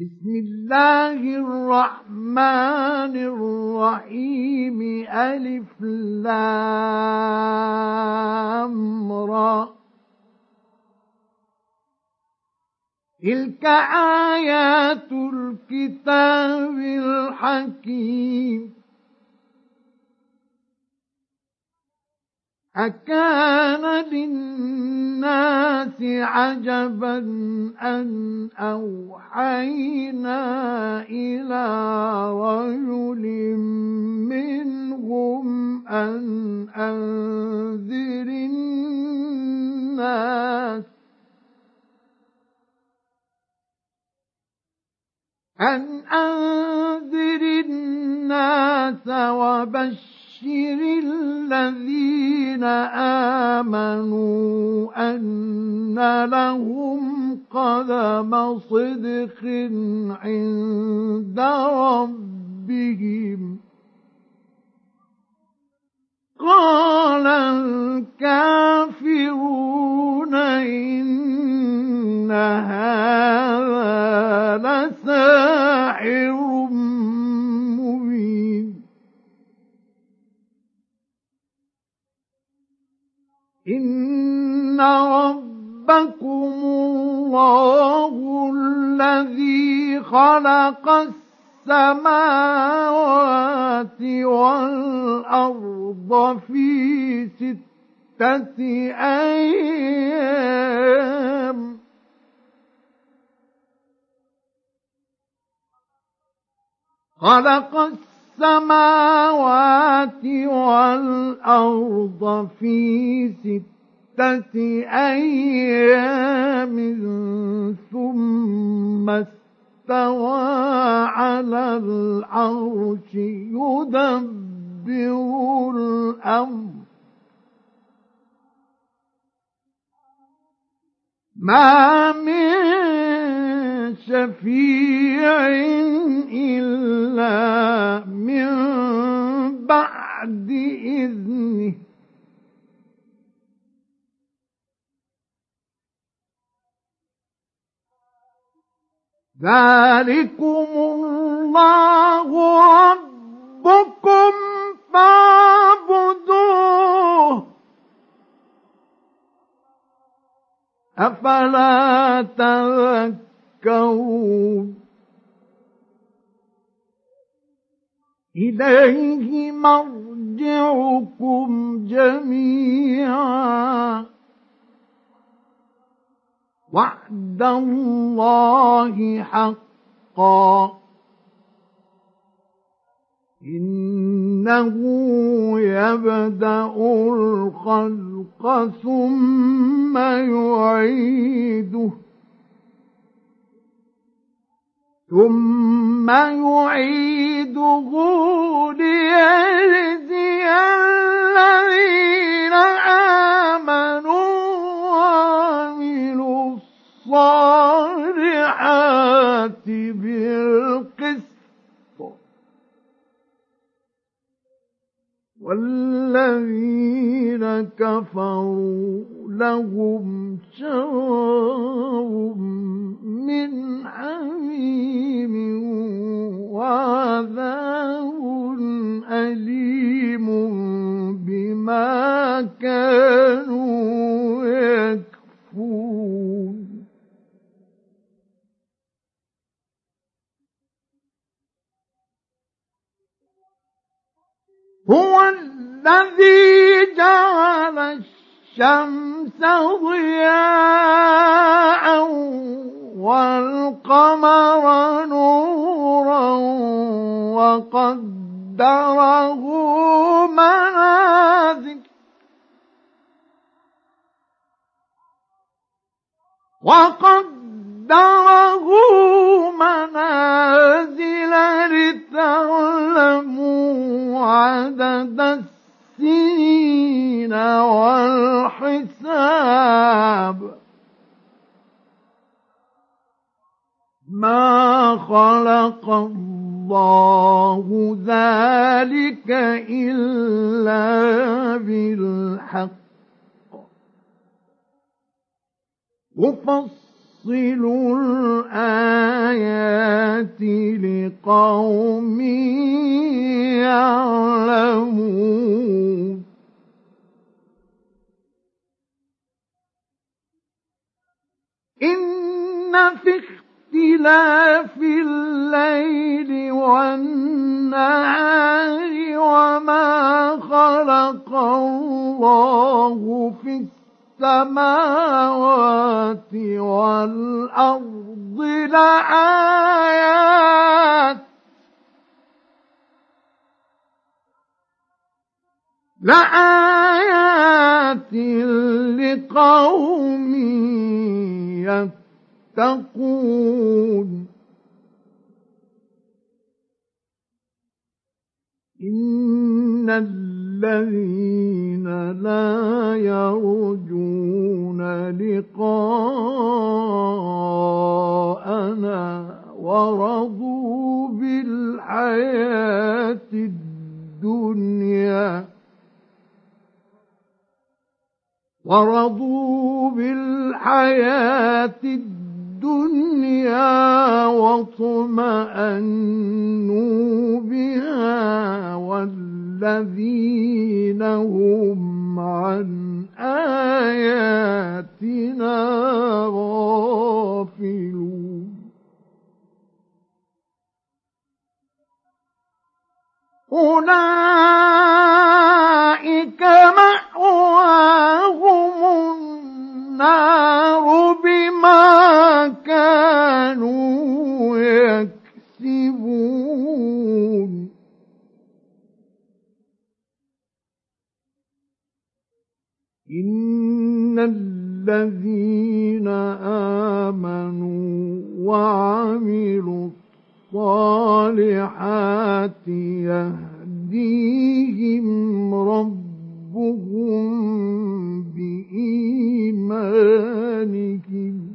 بسم الله الرحمن الرحيم ألف لام را تلك آيات الكتاب الحكيم أكان للناس عجبا أن أوحينا إلى رجل منهم أن أنذر الناس وبشر الذين آمنوا أن لهم قدم صدق عند ربهم. قال الكافرون إن هذا لساحر مبين. إن ربكم الله الذي خلق السماوات والأرض في 6 أيام خلق السماوات والأرض في 6 أيام ثم استوى على العرش يدبر الأمر ما من شفيع إلا من بعد إذنه ذلكم الله ربكم فاعبدوه أفلا تذكرون. إليه مرجعكم جميعا وعد الله حقا إنه يبدأ الخلق ثم يعيده ليجزي الذين آمنوا وعملوا الصالحات بالقسط والذين كفروا لهم شراب من حميم وعذاب أليم بما كانوا يكفرون. هو الذي جعل الشمس ضياء والقمر نورا وقدره منازل لتعلموا عدد السنين والحساب. ما خلق الله ذلك إلا بالحق يفصل الآيات في اختلاف الليل والنهار وما خلق الله في السماوات والأرض لآيات لقوم يتقون إن الذين لا يرجون لقاءنا ورضوا بالحياة الدنيا واطمأنوا بها والذين هم عن آياتنا غافلون أولئك مأواهم النار بما كانوا يكسبون إن الذين آمنوا وعملوا الصالحات يهديهم ربهم بإيمانهم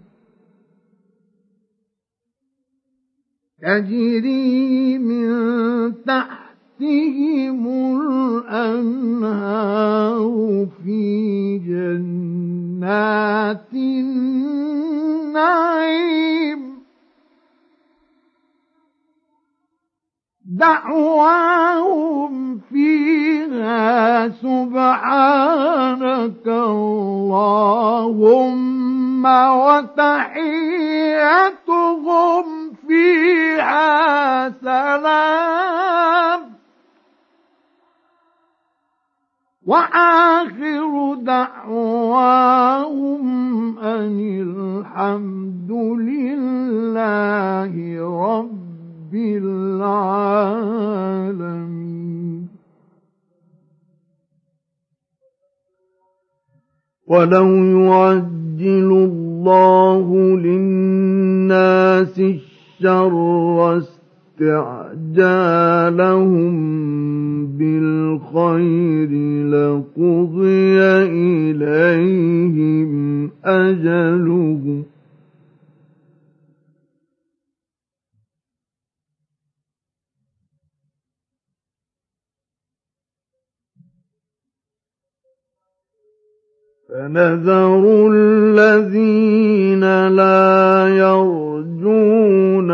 تجري من تحتهم الأنهار في جنات النعيم دعواهم فيها سبحانك اللهم وتحيتهم فيها سلام وآخر دعواهم أن الحمد لله رب العالمين ولو يعجل الله للناس الشر استعجالهم بالخير لقضي إليهم أجلهم فنذر الذين لا يرجون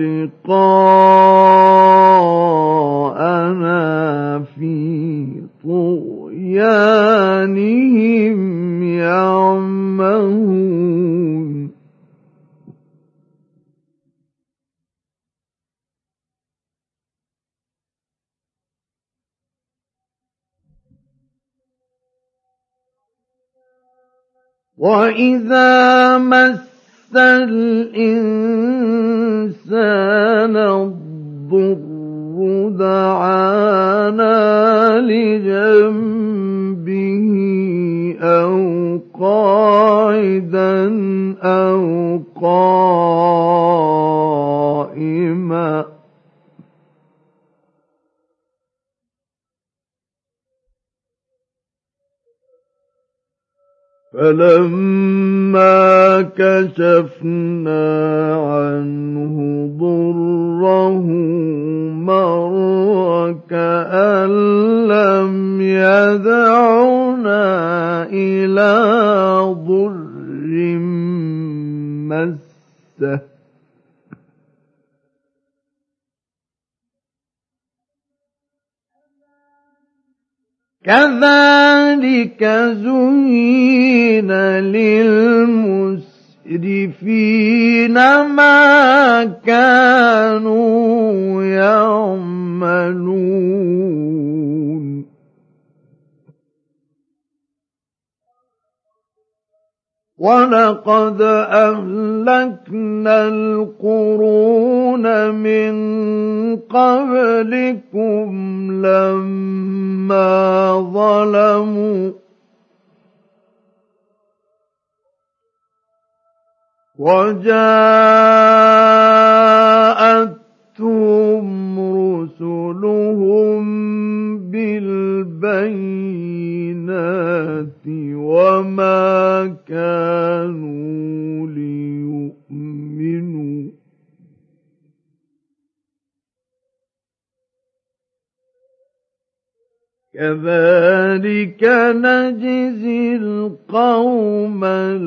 لقاءنا في طغيانهم يعمهون وَإِذَا مَسَّ الْإِنسَانَ الضُّرُّ دَعَانَا لِجَنبِهِ أَوْ قَاعِدًا أَوْ قَائِمًا فَلَمَّا كَشَفْنَا عَنْهُ ضُرَّهُ مَرَّ كَأَن لَّمْ يَدْعُنَا إِلَىٰ ضُرٍّ مَّسَّهُ كَذَلِكَ زُيِّنَ لِلْمُسْرِفِينَ مُتْرَفِينَ مَا كَانُوا يَعْمَلُونَ وَلَقَدْ أَهْلَكْنَا الْقُرُونَ مِن قَبْلِكُمْ لَمَّا ظَلَمُوا وَجَاءَتْهُمْ رُسُلُهُم بِالْبَيِّنَاتِ وَمَا كَانُوا لِيُؤْمِنُوا كَذَلِكَ نَجْزِي الْقَوْمَ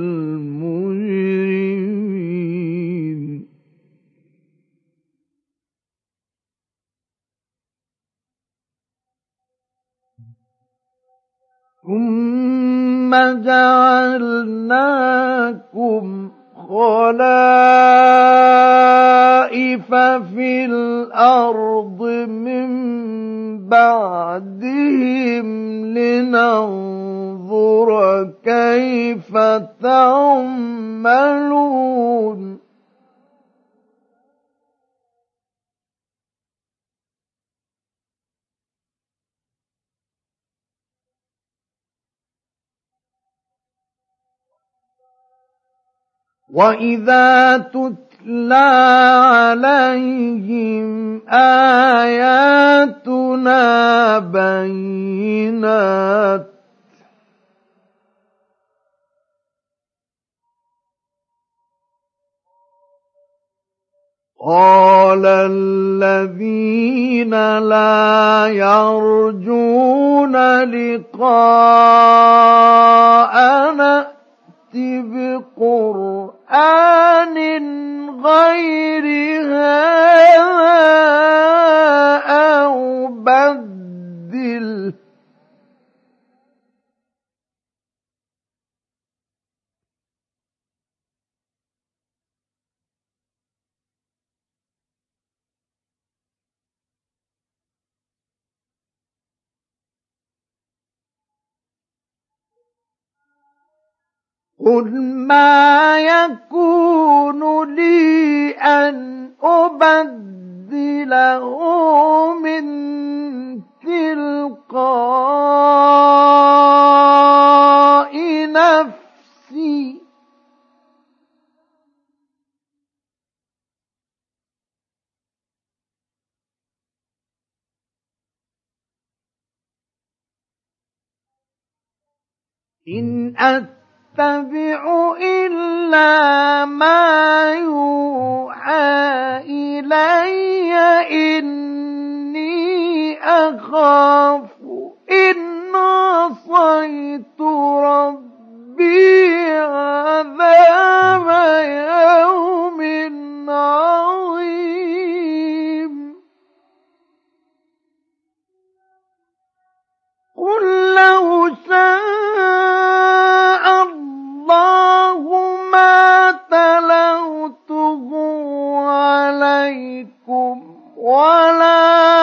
الْمُجْرِمِينَ ثُمَّ جَعَلْنَاكُمْ خَلَائِفَ فِي الْأَرْضِ مِن بَعْدِهِمْ لِنَنظُرَ كَيْفَ تَعْمَلُونَ وَإِذَا تُتْلَىٰ عَلَيْهِمْ آيَاتُنَا بَيِّنَاتٍ قَالَ الَّذِينَ لَا يَرْجُونَ لِقَاءَنَا ائْتِ بِقُرْآنٍ غَيْرِ هَٰذَا أَوْ بَدِّلْهُ قُلْ مَا يَكُونُ لِي أَنْ أُبَدِّلَهُ مِنْ تِلْقَاءِ نَفْسِي إِنْ أَتَّبِعُ إِلَّا مَا يُوحَىٰ إِلَيَّ إِنِّي أَخَافُ إِنْ عَصَيْتُ رَبِّي عَذَابَ يَوْمٍ عَظِيمٍ قُل لَّوْ شَاءَ اللَّهُ مَا تَلَوْتُهُ عَلَيْكُمْ وَلَا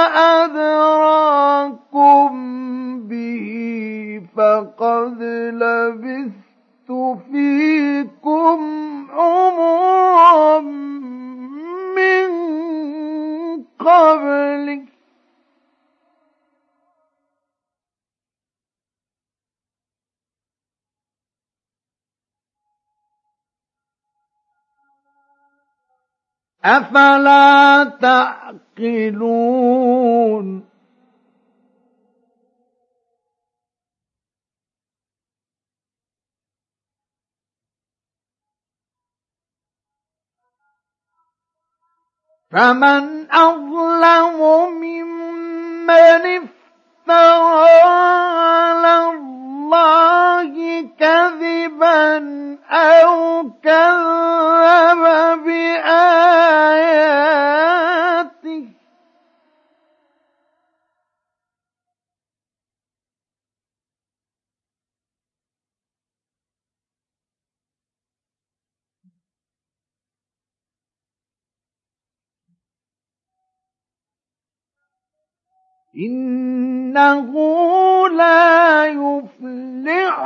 أَدْرَاكُم بِهِ فَقَدْ لَبِثْتُ فِيكُمْ عُمُرًا مِّن قَبْلِهِ أَفَلَا تَعْقِلُونَ فَمَنْ أَظْلَمُ مِمَّنِ افْتَرَىٰ عَلَى اللَّهِ كَذِبًا أَوْ كَذَّبَ بِآيَاتِهِ إنه لا يفلح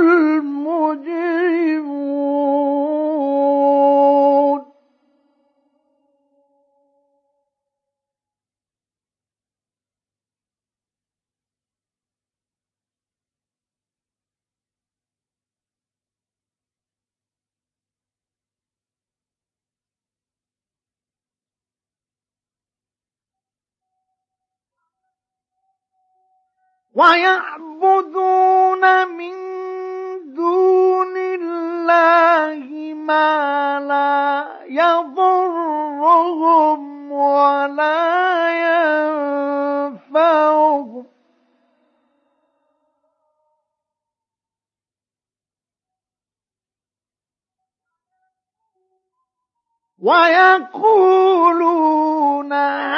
المجرمون ويعبدون من دون الله ما لا يضرهم ولا ينفعهم ويقولون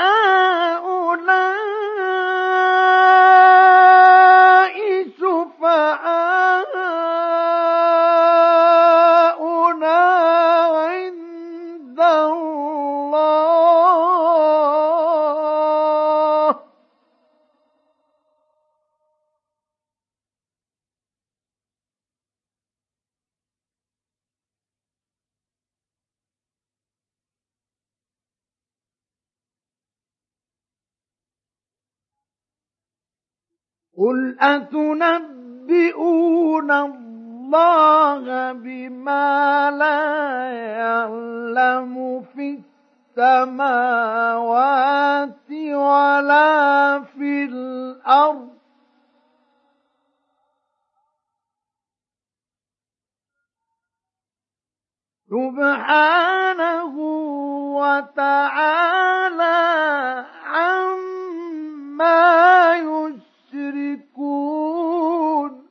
هؤلاء شفعاؤنا عند الله قل أتنبئون الله بما لا يعلم في السماوات ولا في الأرض سبحانه وتعالى عما يشركون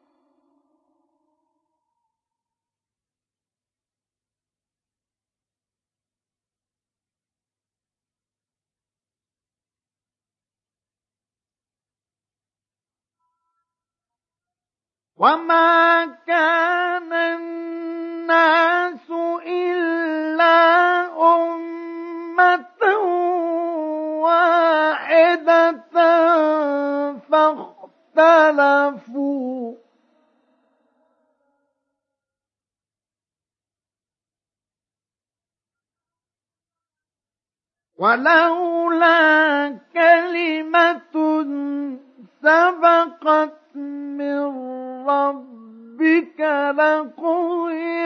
وما كان الناس إلا أمة واحدة فاختلفوا ولولا كلمة سبقت من ربك لقضي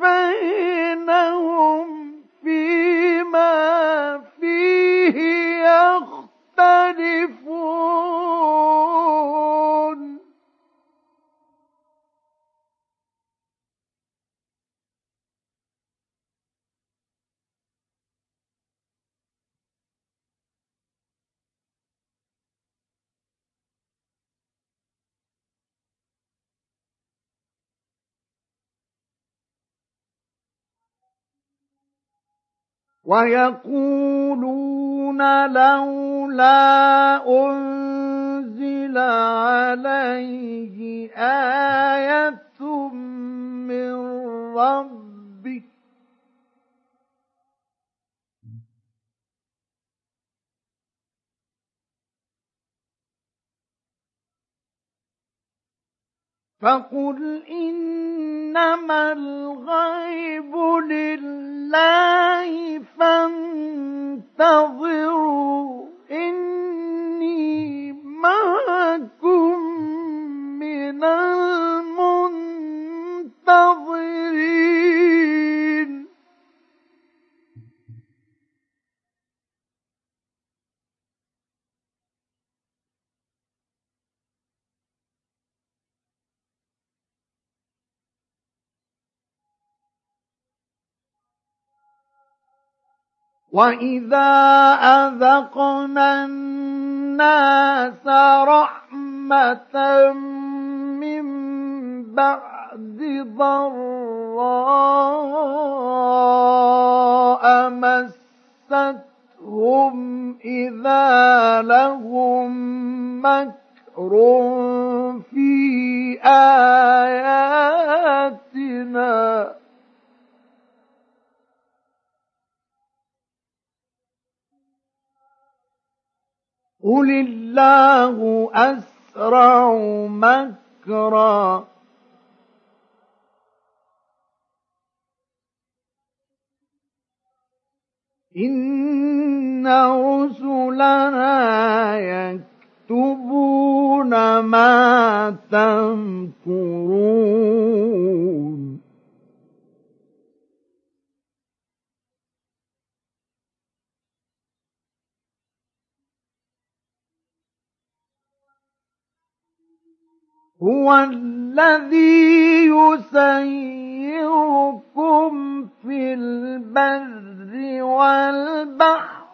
بينهم فيما فيه يختلفون ويقولون لولا أنزل عليه آية من ربه فقل إنما الغيب لله فانتظروا إني معكم من المنتظرين وَإِذَا أَذَقْنَا النَّاسَ رَحْمَةً مِّن بَعْدِ ضَرَّاءَ مَسَّتْهُمْ إِذَا لَهُم مَّكْرٌ فِي آيَاتِنَا قل الله أسرع مكرا إن رسلنا يكتبون ما تمكرون هو الذي يسيركم في البر والبحر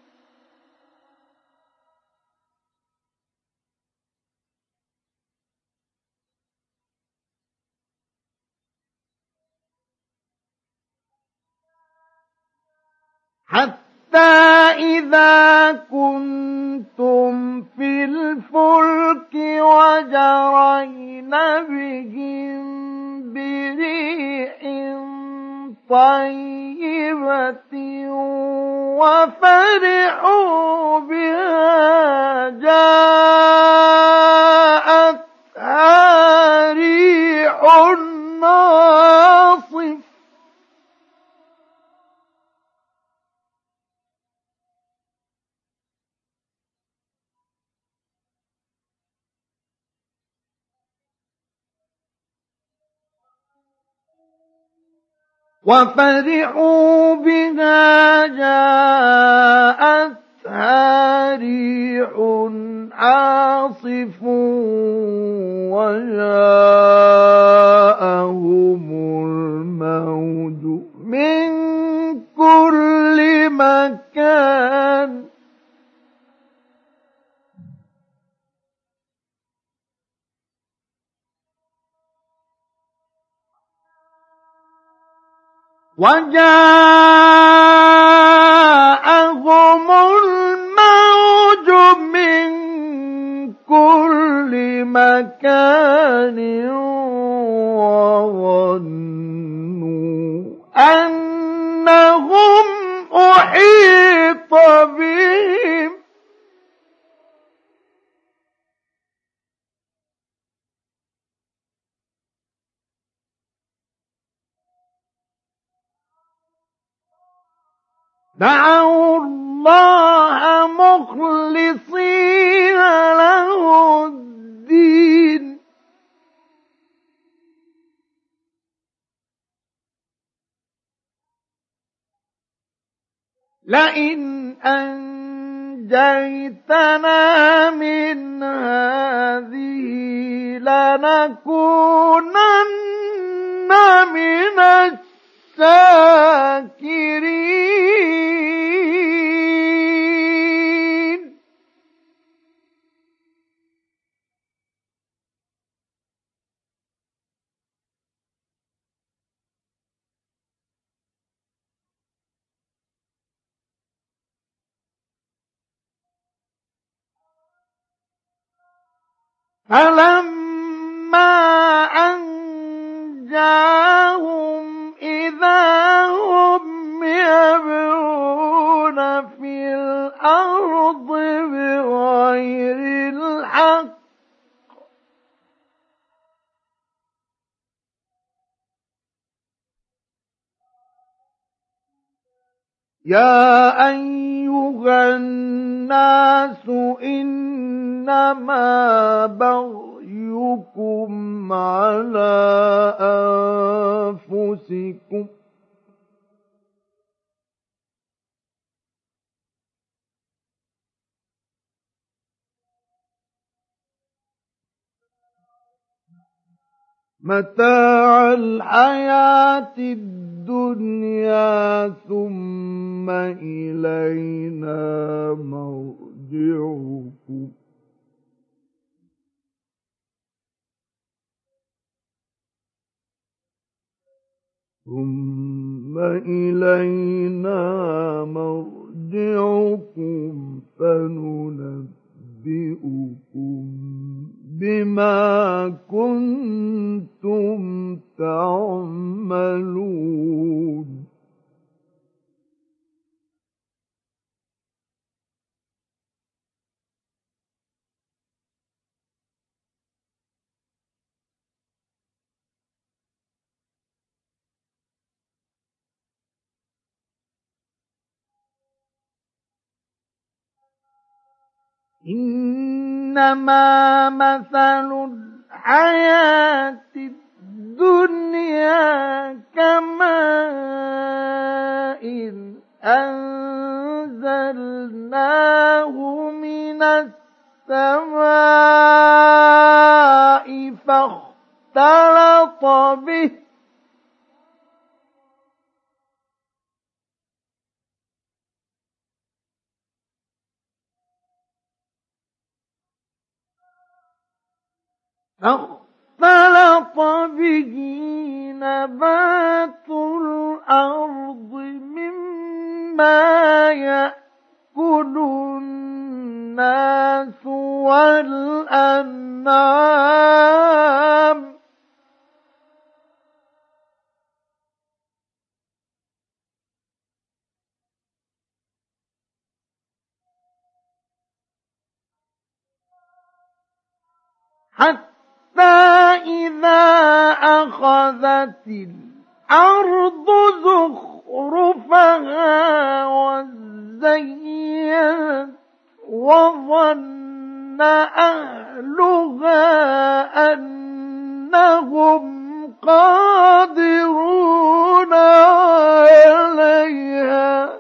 حتى إذا كنتم في الفلك وجرين بهم بريح طيبة وفرحوا بها جاءتها ريح عاصف وفرحوا بها جاءتها ريح عاصف وجاءهم الموج من كل مكان وجاءهم الموج من كل مكان وظنوا أنهم أحيط بهم دعوا الله مخلصين له الدين لئن أنجيتنا من هذه لنكونن من الشاكرين فلما أنجاهم إذا هم يبغون في الأرض بغير الحق يا أيها الناس إنما بغيكم على أنفسكم متاع الحياة الدنيا ثم إلينا مرجعكم فننبئكم بما كنتم تعملون إنما مثل الحياة الدنيا كماء أنزلناه من السماء فاختلط به نبات الأرض مما يأكل الناس والأنعام حتى إذا أخذت الأرض زخرفها وزينت وظن أهلها أنهم قادرون عليها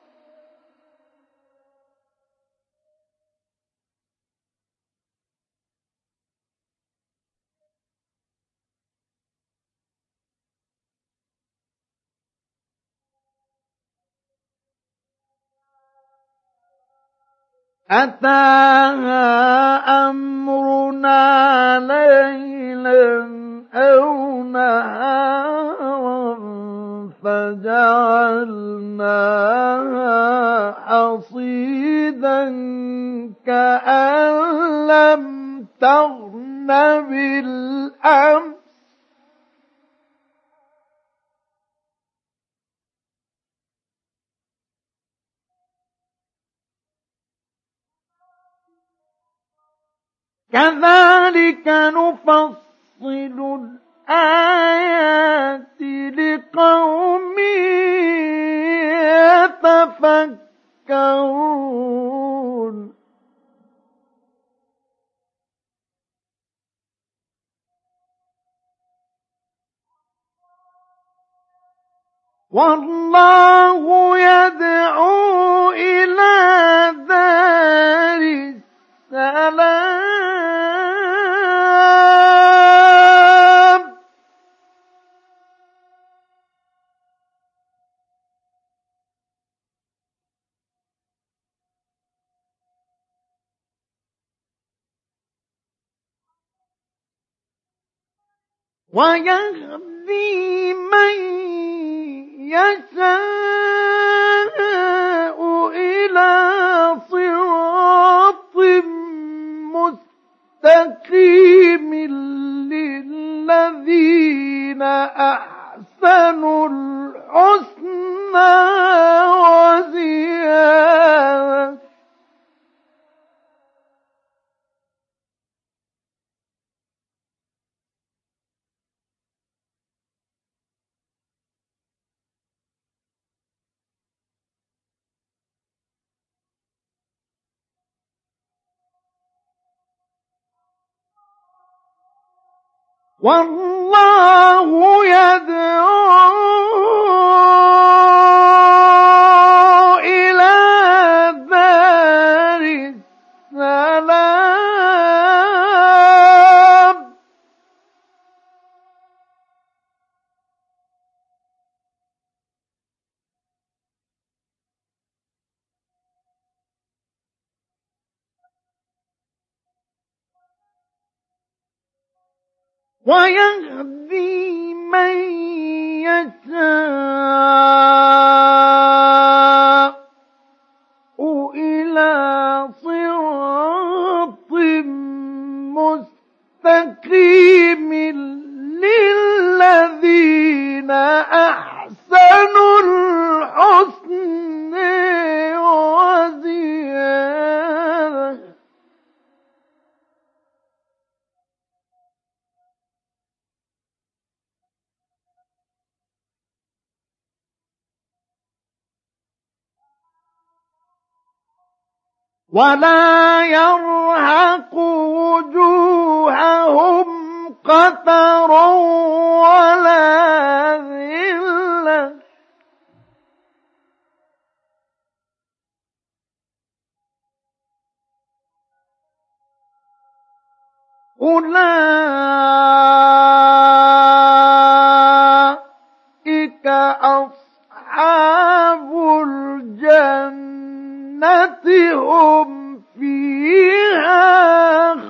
أتاها أمرنا ليلا أو نهارا فجعلناها حصيدا كأن لم تغن بالأمس كذلك نفصل الآيات لقوم يتفكرون والله يدعو إلى دار السلام ويهدي من يشاء إلى صراط مستقيم للذين أحسنوا الحسنى وزيادة والله يدعو إلى دار السلام ويهدي من يشاء إلى صراط مستقيم للذين أحسنوا الحسن وزيادة ولا يرهق وجوههم قتر ولا ذلة أولئك أصحاب الجنة هم فيها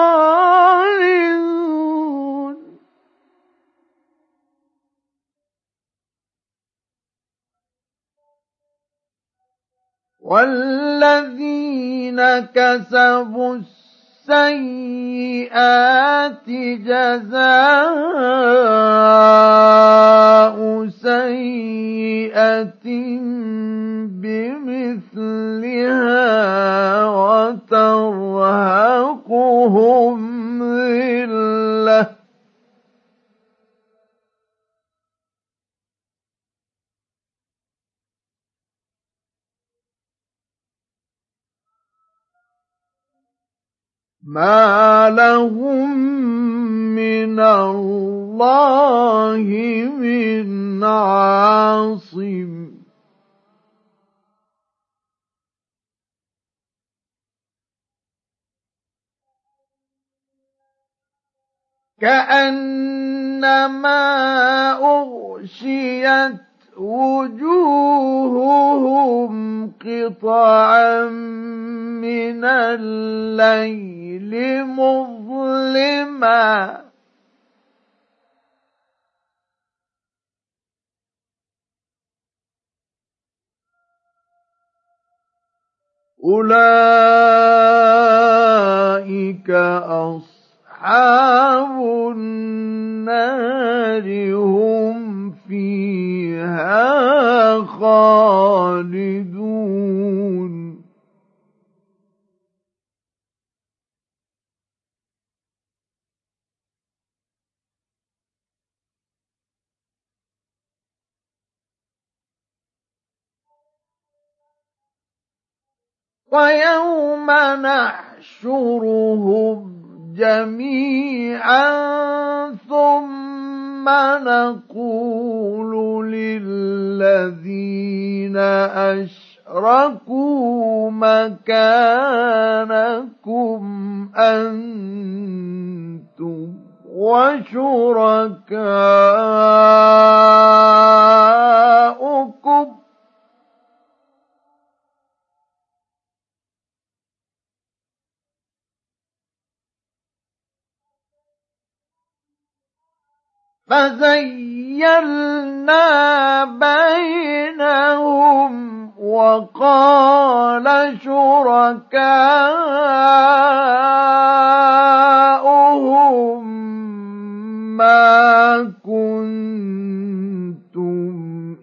خالدون والذين كسبوا السيئات جزاء سيئة بمثلها وترهقهم ذلة ما لهم من الله من عاصم كأنما أغشيت وجوههم قطعا من الليل مظلما أولئك أصحاب النار هم فيها خالدون ويوم نحشرهم جميعا ثم نقول للذين أشركوا مكانكم أنتم وشركاؤكم فزيّلنا بينهم وقال شركاؤهم ما كنتم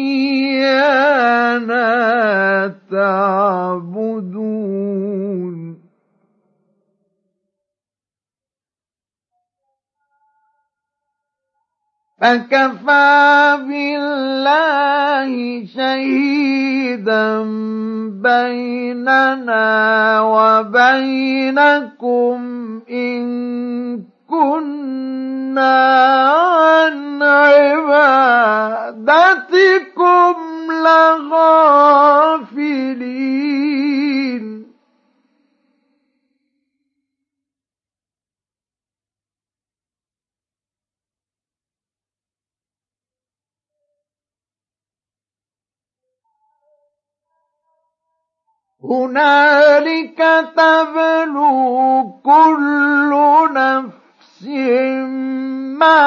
إيانا تعبدون فكفى بالله شهيدا بيننا وبينكم إن كنا عن عبادتكم لغافلين هنالك تبلو كل نفس ما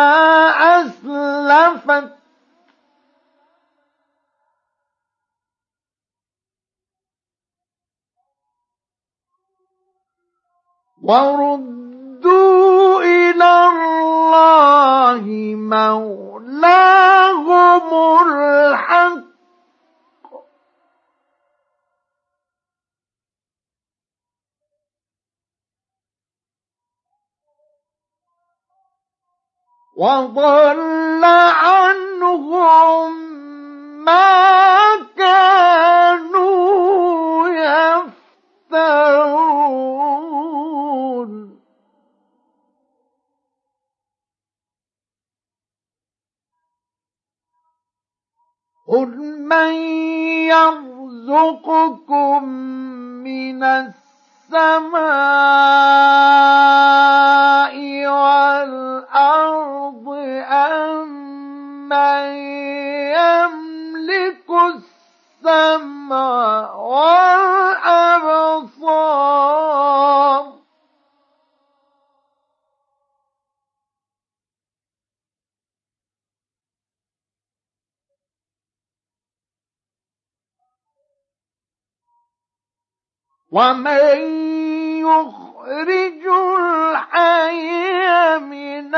أسلفت وردوا إلى الله مولاهم الحق وضل عنهم ما كانوا يفترون يرزقكم من السماء والأرض أمن يملك السمع والأبصار ومن يخرج الحي من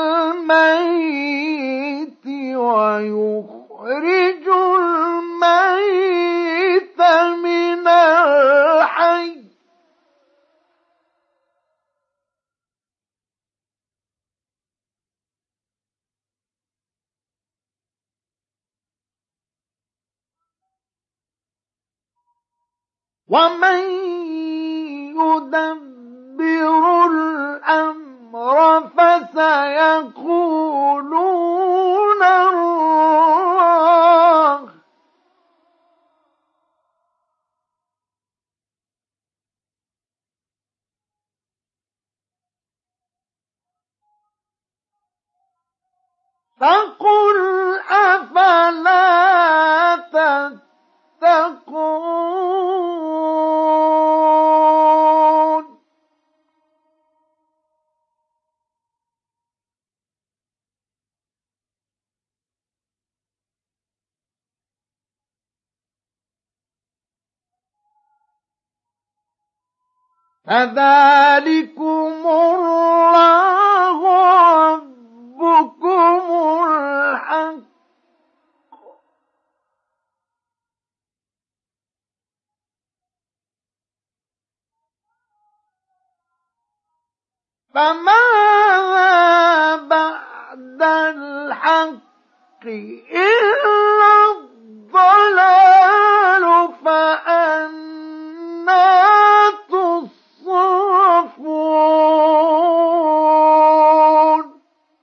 الميت ويخرج الميت من الحي ومن يدبر الأمر فسيقولون الله فقل أفلا تتقون فذلكم الله ربكم الحق فماذا بعد الحق إلا الضلال فأنى تصرفون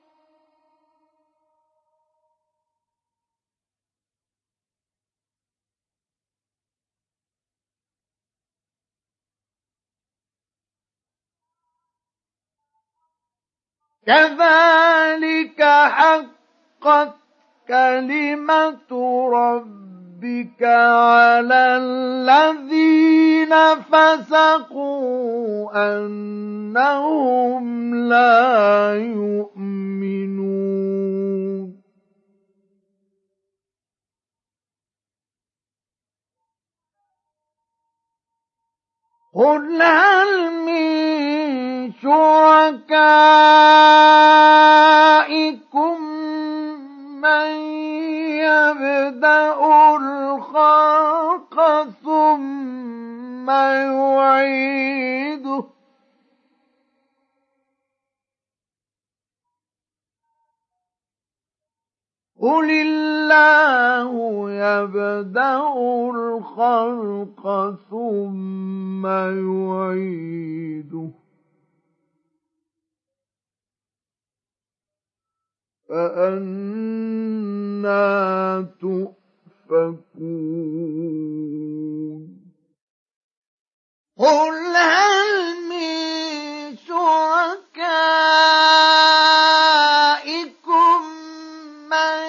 كذلك حقت كلمة ربك على الذين فسقوا أنهم لا يؤمنون قل هل من شركائكم من يبدأ الخلق ثم يعيده قل الله يبدأ الخلق ثم يعيده فأنى تؤفكون قل هل من شركائكم من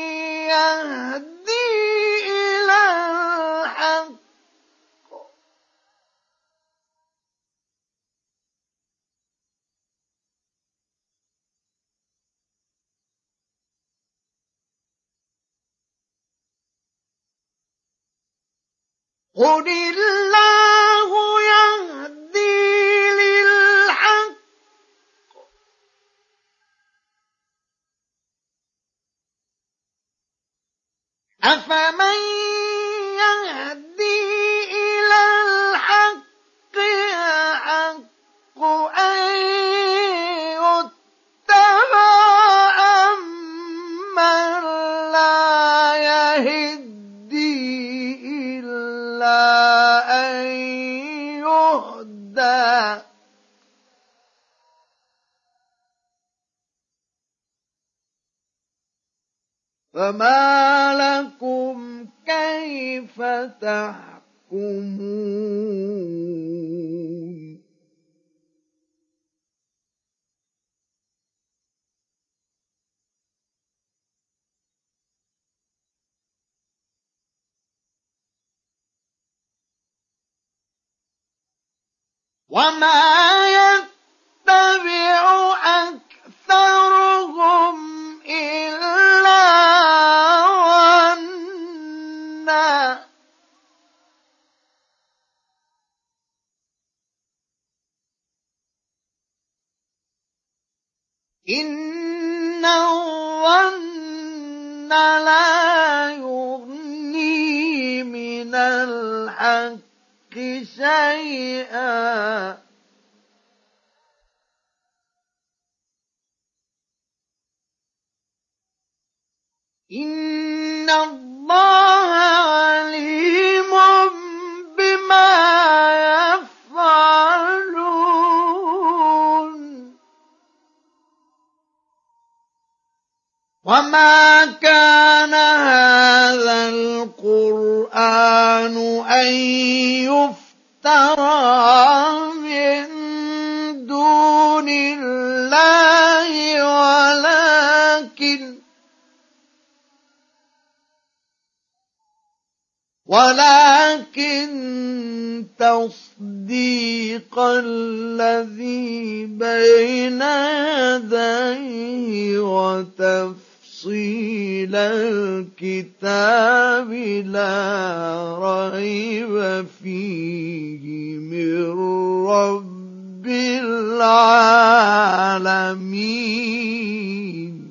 يهدي إلى الحق قل الله يهدي للحق أفمن يهدي إلى الحق أحق أن يتبع أمن لا يهدي إلا أن يهدى فما لكم كيف تحكمون وما يتبع أكثرهم إلا ظنا إن الظن لا يغني من الحق شيئا إن الله عليم بما يفعلون وما كان هذا القرآن أن يفترى من دون الله ولكن تصديق الذي بين يديه وتفصيل الكتاب لا ريب فيه من رب العالمين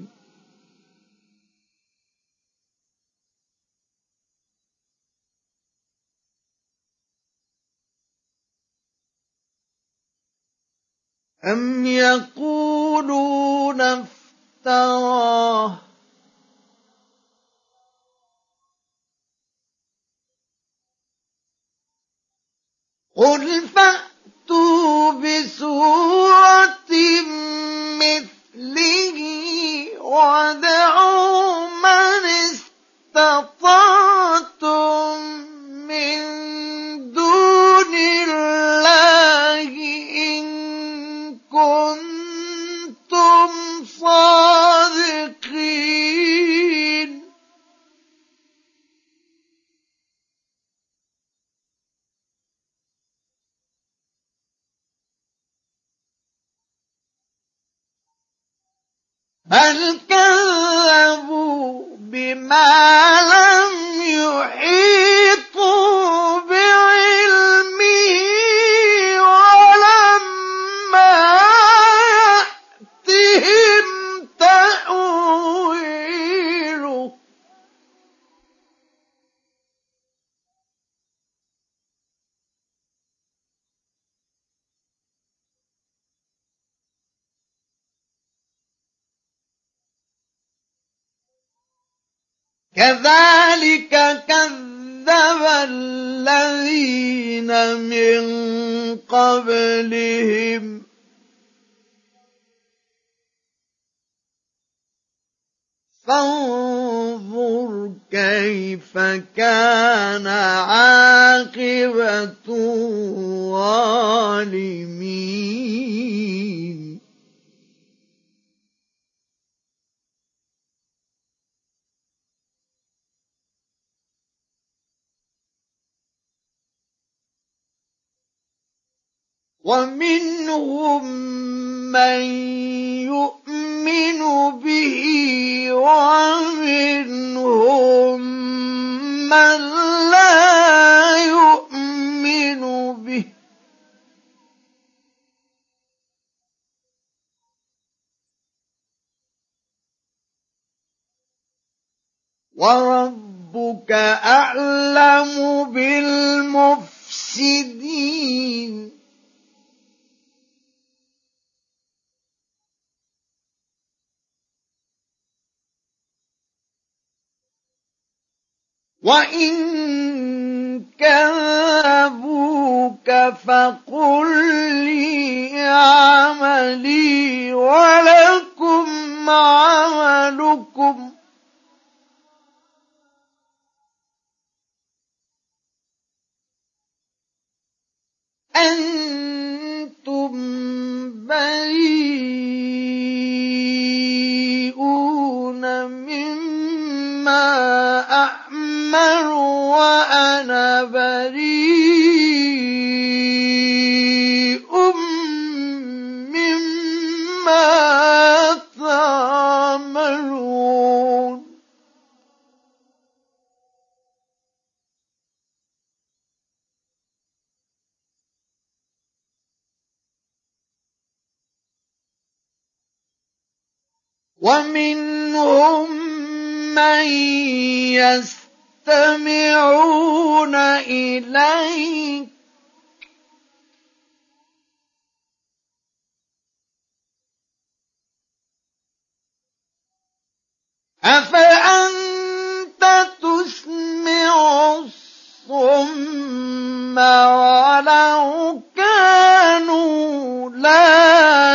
أم يقولون افتراه قل فأتوا بسورة مثله وادعوا من استطعتم من دون الله إن كنتم صادقين بل كذبوا بما لم يحيطوا بعلمه ولما يأتهم تأويله كذلك كذب الذين من قبلهم فانظر كيف كان عاقبة الظالمين ومنهم من يؤمن به ومنهم من لا يؤمن به وربك أعلم بالمفسدين وإن كذبوك فقل لي عملي ولكم عملكم أنتم بريئون مما أعمل وأنا بريء مما تعملون ومنهم من يستمعون إليك أفأنت تسمع الصم ولو كانوا لا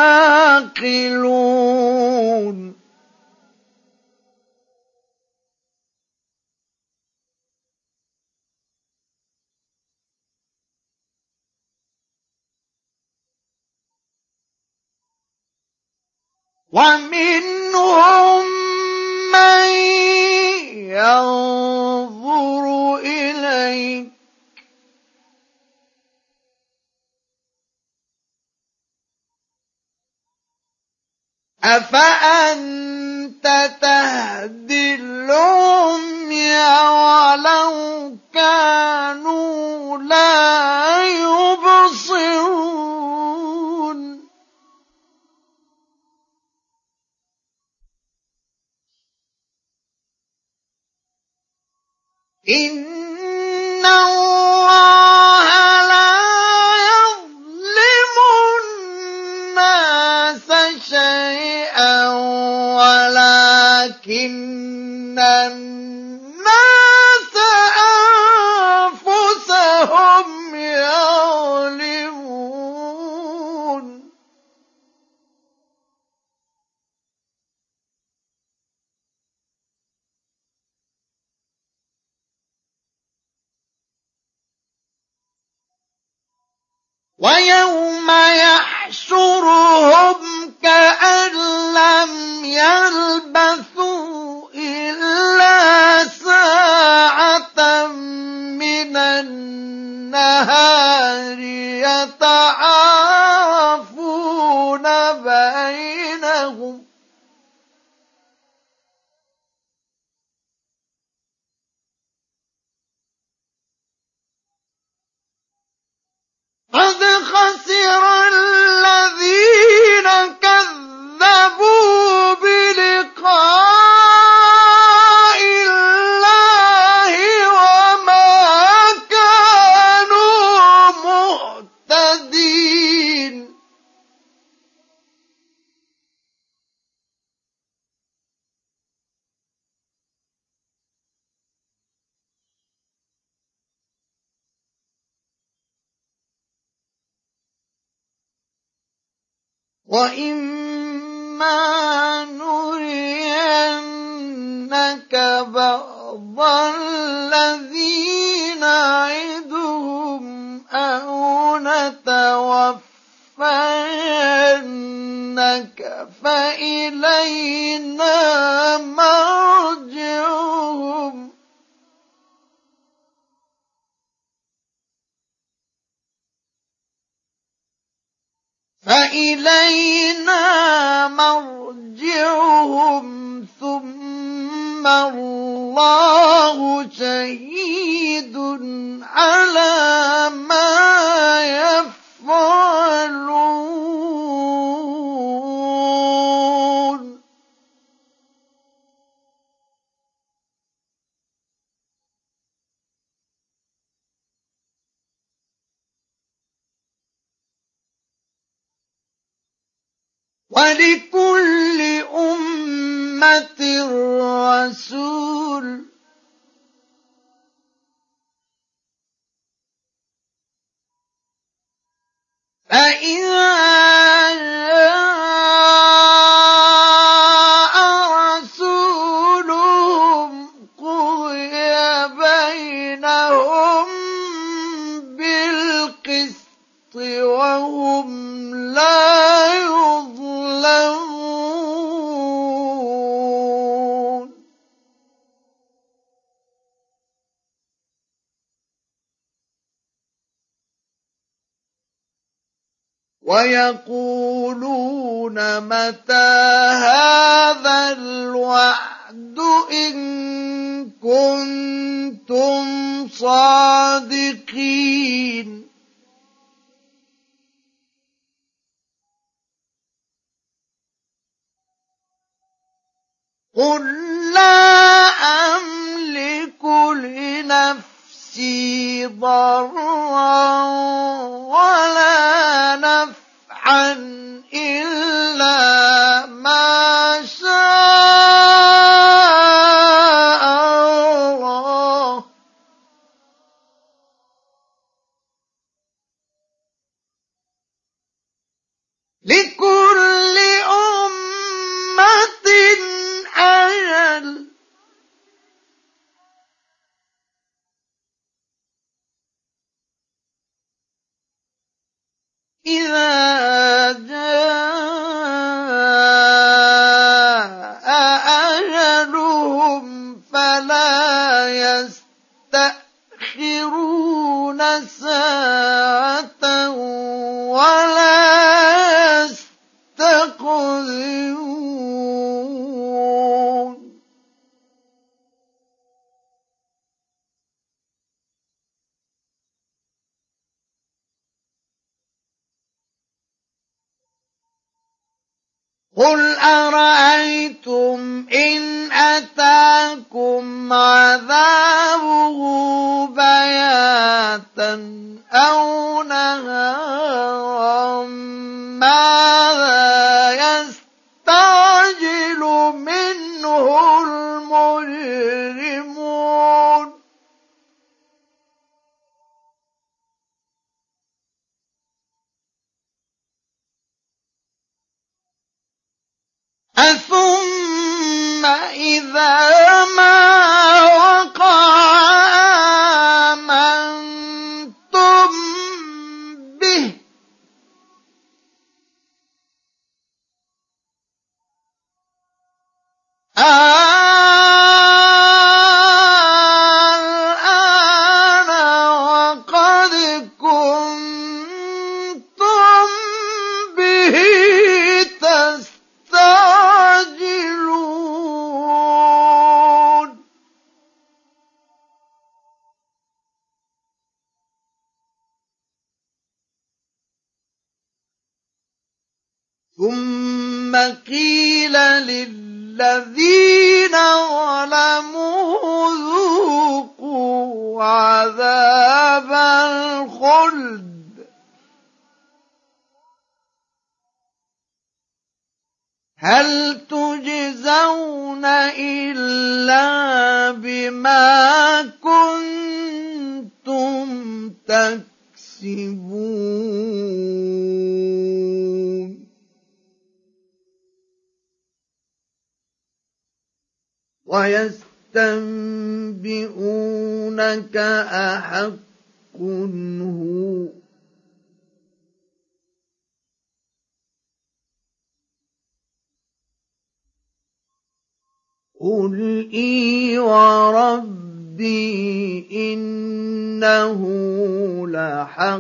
يعقلون ومنهم من ينظر إليك أفأنت تهدي العمي ولو كانوا لا يبصرون إن الله لا يظلم الناس شيئا ولكن الناس أنفسهم يظلمون ويوم يحشرهم كأن لم يلبثوا إلا ساعة من النهار يتعارفون بينهم قد خسر الذين كذبوا بلقاء الله وما كانوا مهتدين وَإِمَّا نُرِيَنَّكَ بَعْضَ الَّذِي نَعِدُهُمْ أَوْ نَتَوَفَّيَنَّكَ فَإِلَيْنَا مَرْجِعُهُمْ ثُمَّ اللَّهُ شَهِيدٌ عَلَىٰ مَا يَفْعَلُونَ وَلِكُلِّ أُمَّةٍ رَّسُولٌ ۖ فَإِذَا جَاءَ رَسُولُهُمْ قُضِيَ بَيْنَهُم بِالْقِسْطِ ويقولون متى هذا الوعد إن كنتم صادقين قل لا أملك لنفسي ضرا ولا نفعا إلا ما شاء الله لكل أمة أجل إذا جاء أجلهم فلا يستأخرون ساعة ولا يستقدمون قل أرأيتم إن أتاكم عذابه بياتا أو نهارا ماذا يستعجل منه المجرمون أثم إذا ما وقع آمنتم به الآن وقد كنتم به تستعجلون ثم قيل للذين ظلموا ذوقوا عذاب الخلد هل تجزون إلا بما كنتم تكسبون ويستنبئونك أحق هو قل إي وربي إنه لحق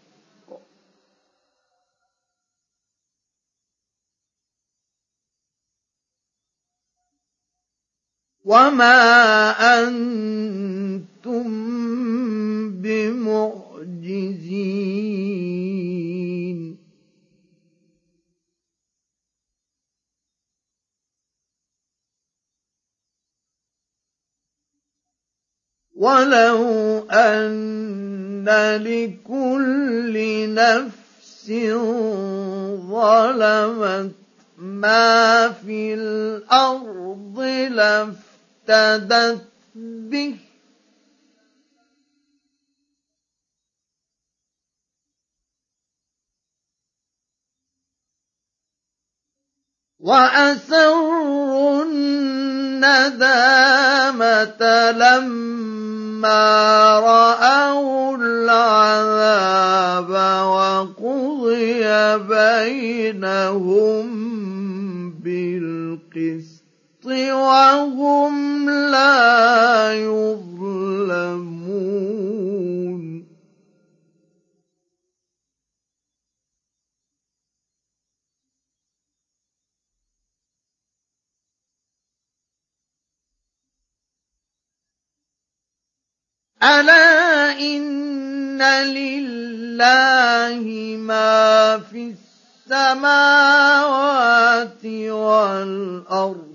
وما أنتم بمعجزين ولو أن لكل نفس ظلمت ما في الأرض لافتدت به وأسروا الندامة لما رأوا العذاب وقضي بينهم بالقسط وهم لا يظلمون ألا إن لله ما في السماوات والأرض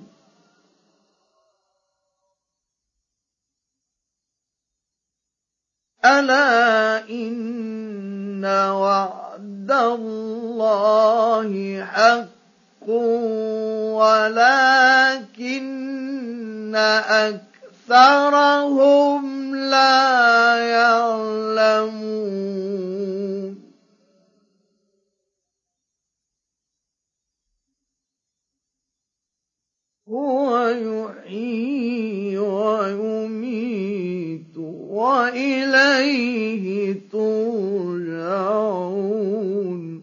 ألا إن وعد الله حق ولكن أكثرهم لا يعلمون هو يحيي ويميت وإليه ترجعون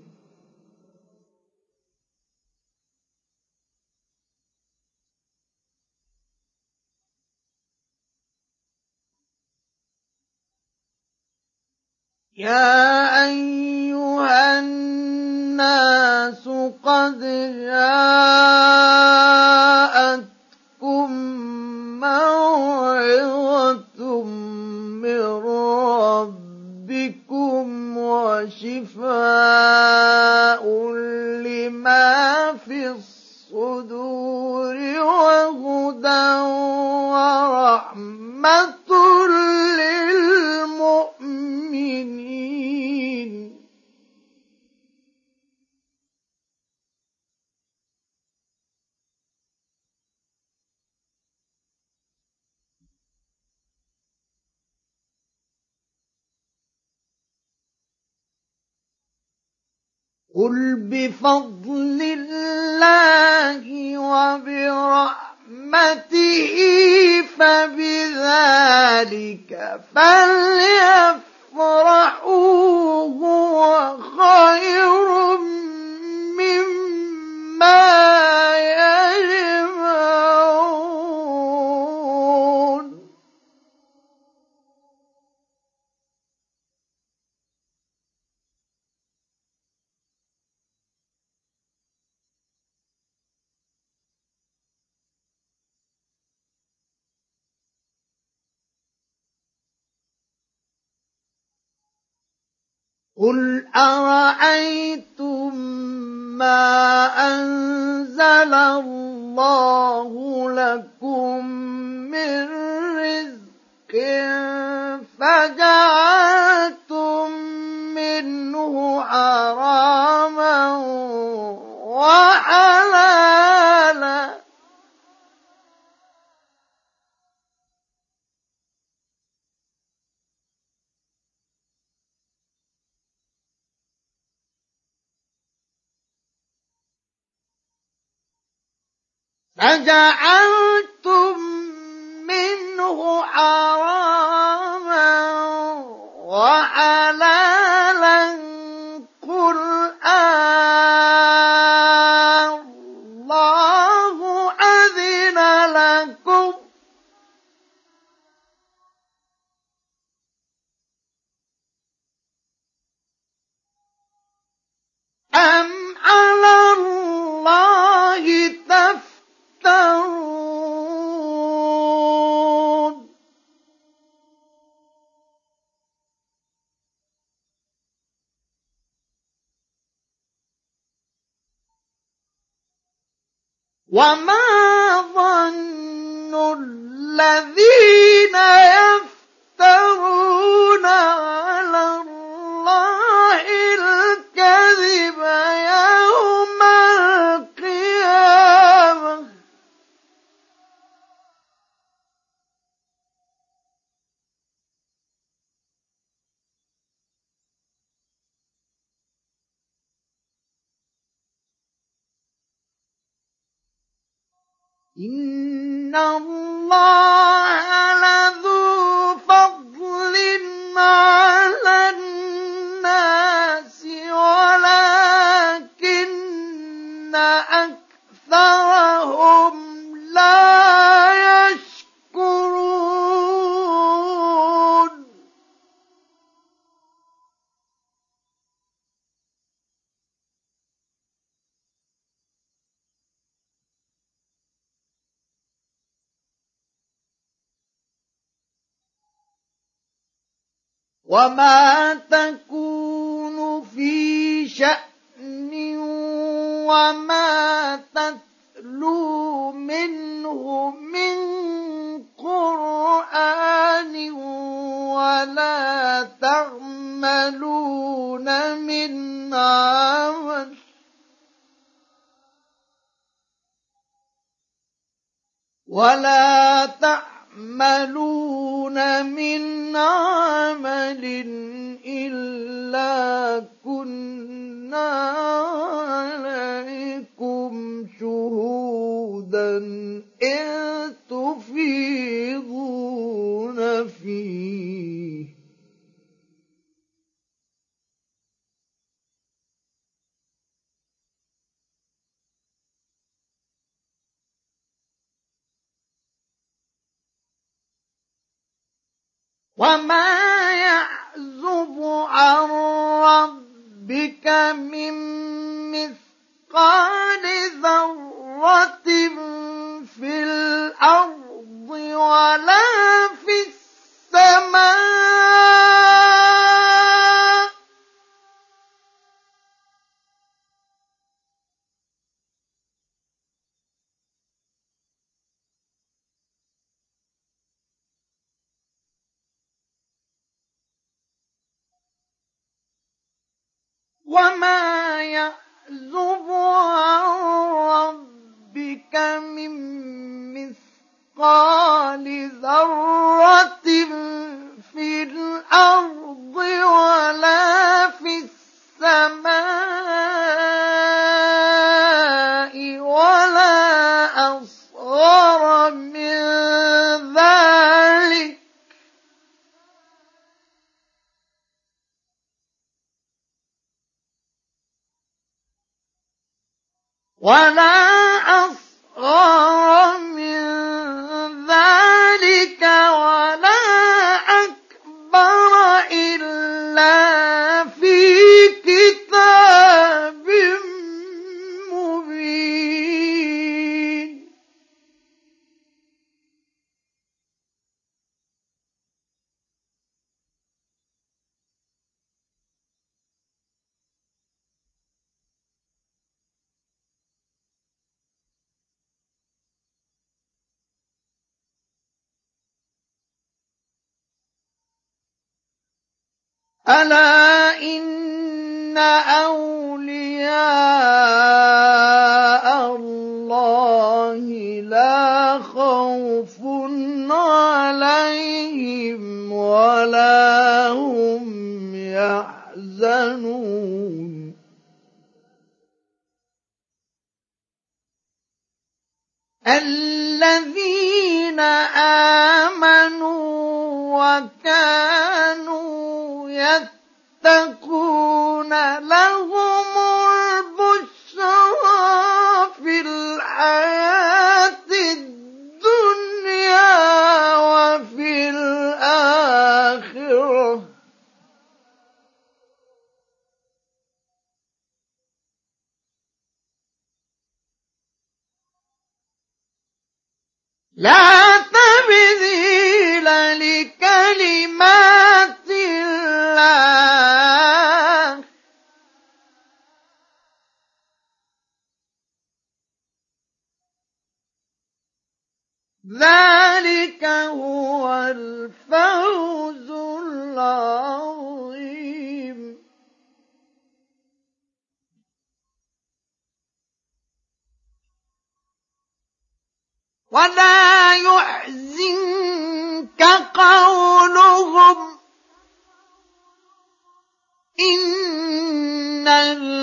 يا أيها الناس قد جاءتكم موعظة من ربكم وشفاء لما في الصدور وهدى ورحمة للمؤمنين قل بفضل الله وبرحمته فبذلك فليفرحوا هو خير مما يجمعون قل أرأيتم ما أنزل الله لكم من رزق فجعلتم منه حراما وحلالا فجعلتم منه حراما وحلالا قل الله أذن لكم أم على الله تفترون وما ظن الذين يفترون على الله الكذب يوم القيامة إن الله لذو فضل على الناس ولكن أكثرهم لا يشكرون وما تكون في شأن وما تتلو منه من قرآن ولا تعملون من عمل إلا كنا عليكم شهودا إذ تفيضون فيه وما يعزب عن ربك من مثقال ذرة في الأرض ولا في السماء وما يعزب عن ربك من مثقال ذرة في الأرض ولا في السماء ولا أصغر من ذلك ولا أصغر من ذلك ولا أكبر إلا في كتاب مبين ألا إن أولياء الله لا خوف عليهم ولا هم يحزنون الذين آمنوا وكانوا يتقون لهم البشرى في الحياة الدنيا وفي الآخرة لا تبديل لكلمات الله ذلك هو الفوز العظيم ولا يحزنك قولهم إن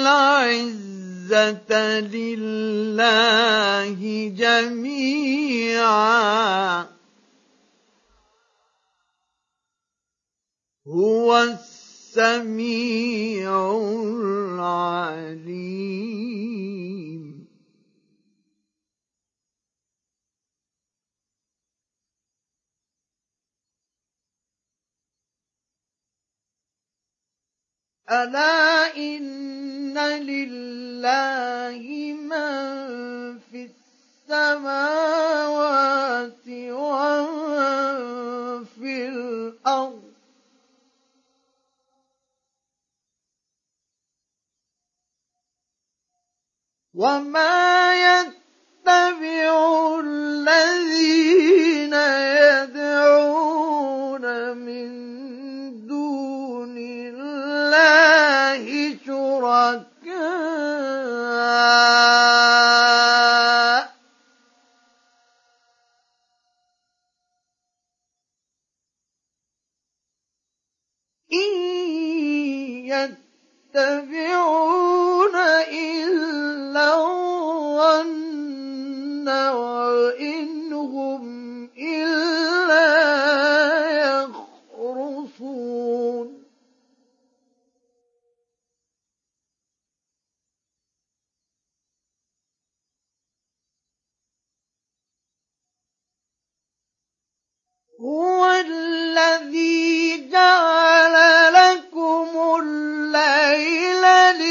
العزة لله جميعا هو السميع العليم ألا إن لله من في السماوات ومن في الأرض وما يتبع الذين يدعون من دون الله شركاء إن يتبعون إلا الظن وإن هم إلا يخرصون هو الذي جعل لكم الليل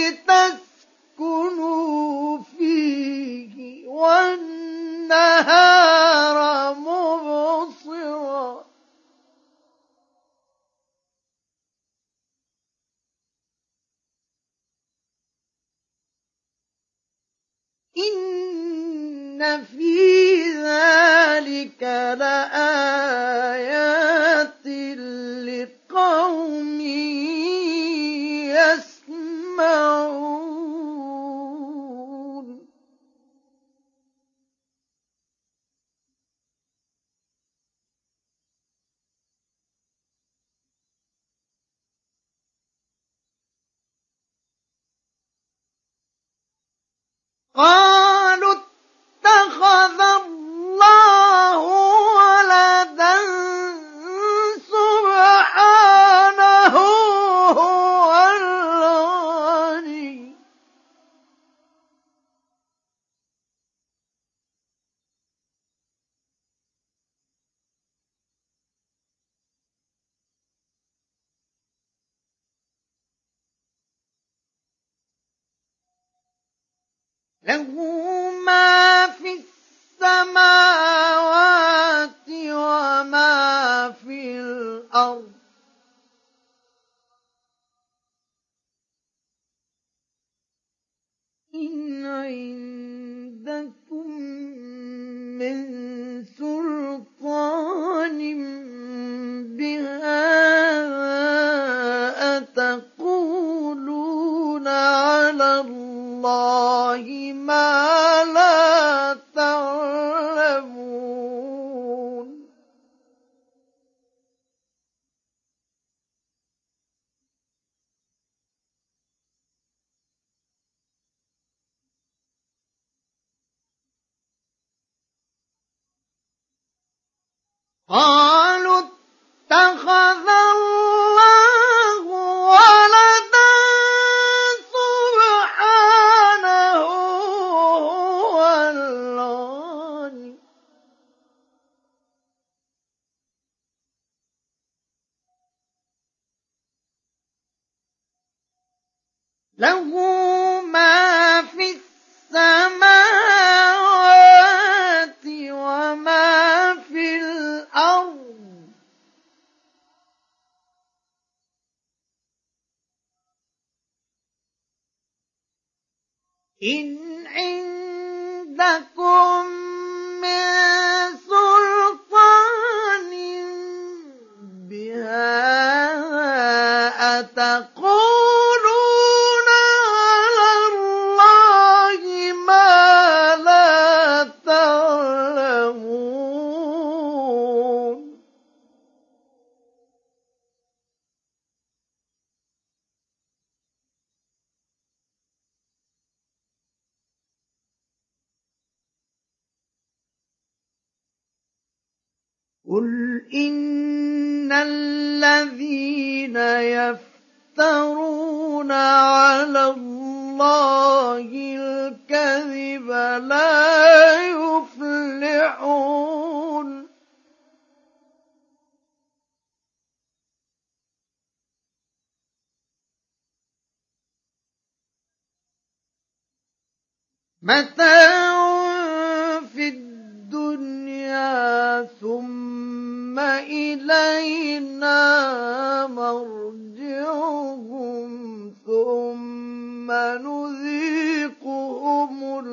لتسكنوا فيه والنهار مبصرا إن في ذلك لآيات لقوم يسمعون قالوا اتخذ الله ولدا سبحانه هو الغني له ما في السماوات وما في الأرض إن عندكم من سلطان بهذا أتقولون على الله ما لا تعلمون قالوا اتخذ الله ولدا سبحانه هو الغني له ما في السماوات وما في الأرض إن عندكم من سلطان بهذا أتقولون على الله ما لا تعلمون قل إن الذين يفترون على الله الكذب لا يفلحون متاع في الدنيا ثم إلينا مرجعهم ثم نذيقهم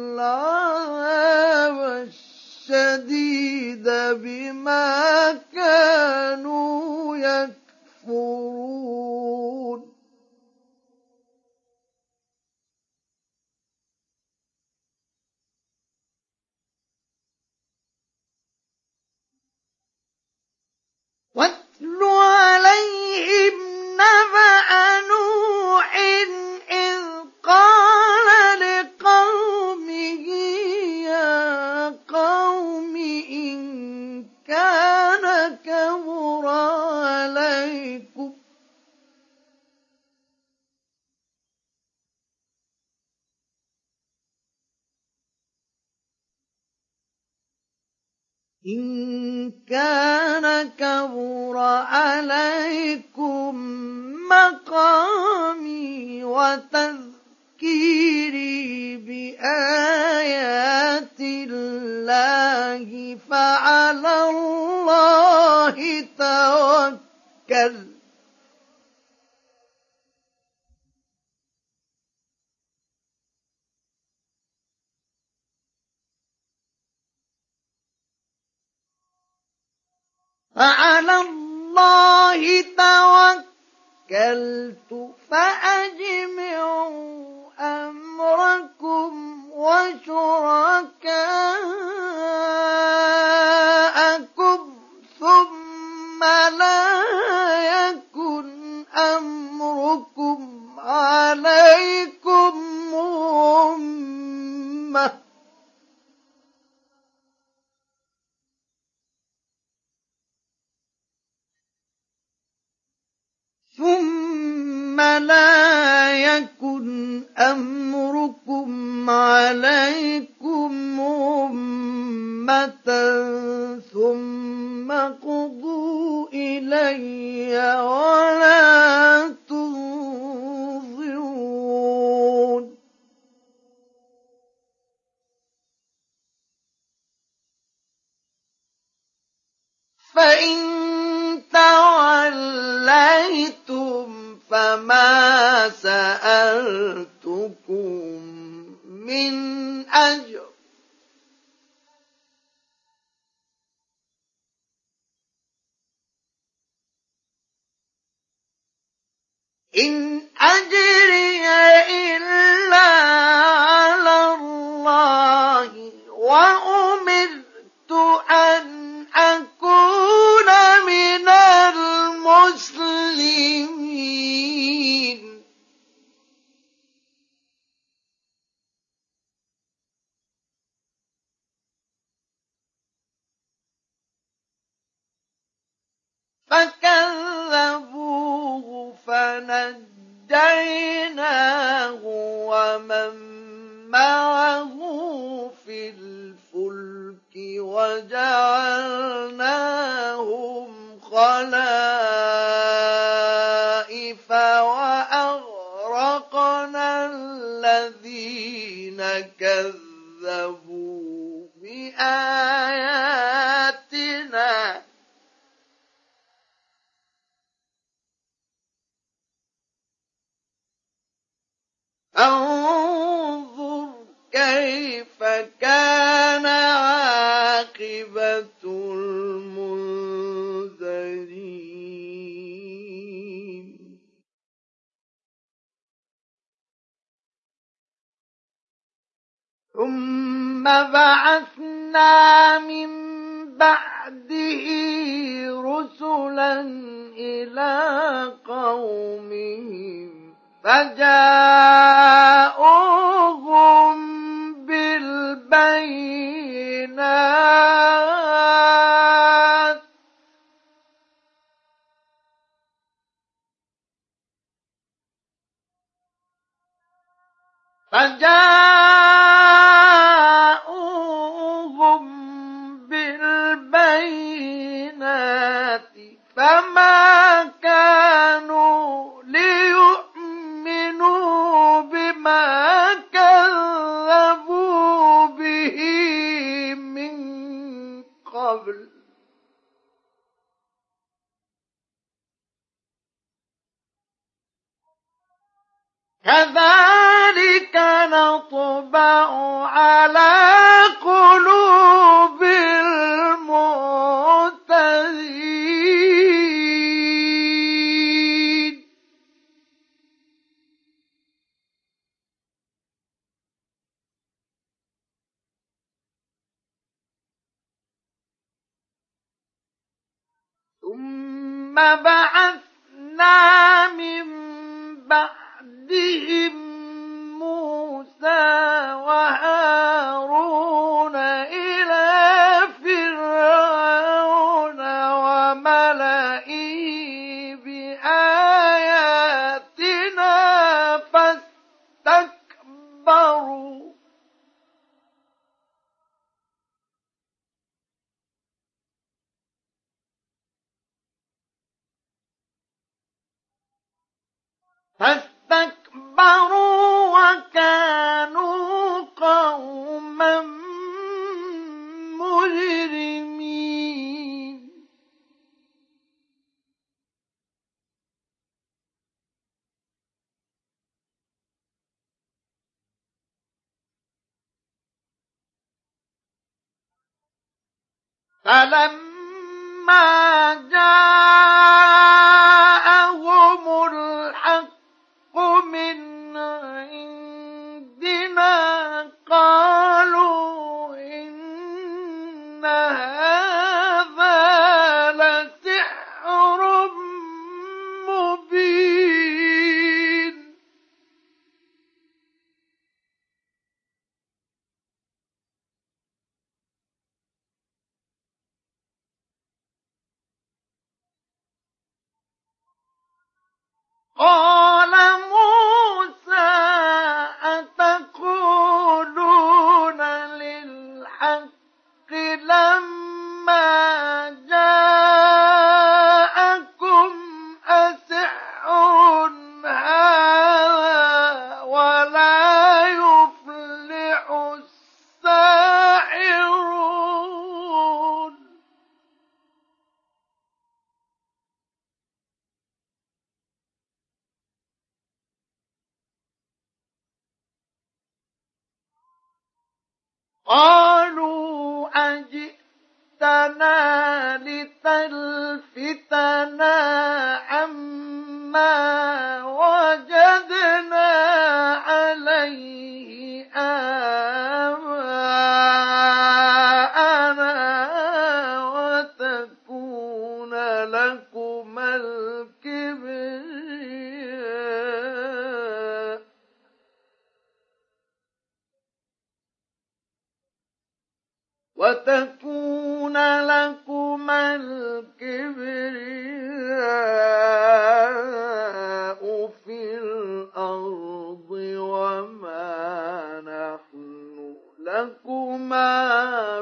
إن كان كبر عليكم مقامي وتذكيري بآيات الله فعلى الله توكل فعلى الله توكلت فأجمعوا أمركم وشركاءكم ثم لا يكن أمركم عليكم غمة ثم لا يكن أمركم عليكم غمة ثم قضوا إلي ولا تنظرون فإن توليتم فما سألتكم من أجر إن أجري إلا على الله وأمرت أن أكون من المسلمين فكذبوه فنجيناه ومن معه في الفلك وجعلناهم خلائف وأغرقنا الذين كذبوا بآياتنا انظر كيف كان عاقبة المنذرين ثم بعثنا من بعده رسلا إلى قومهم فجاءوهم بالبينات فما كانوا ليؤمنوا بما كذبوا به من قبل كذلك نطبع على قلوب المعتدين ثم بعثنا من بعدهم موسى وهارون إلى فرعون وملئه بآياتنا فاستكبروا فلما جاءهم الحق من عندنا قالوا إن هذا لسحر مبين قال موسى أتقولون للحق لما جاءكم أسحر هذا ولا يفلح الساحرون قالوا أجئتنا لتلفتنا عما وجدنا عليه آباءنا وتكون لكما الكبرياء في الأرض وما نحن لكما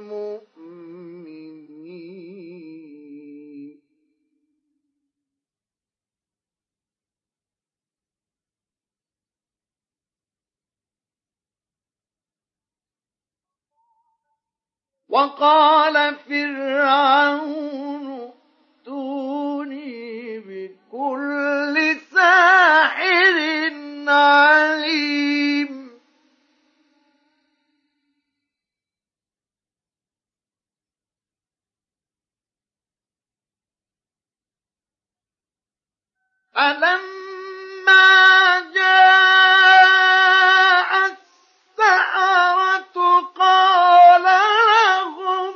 بمؤمنين وقال فرعون ائتوني بكل ساحر عليم فلما جاء السحرة قال لهم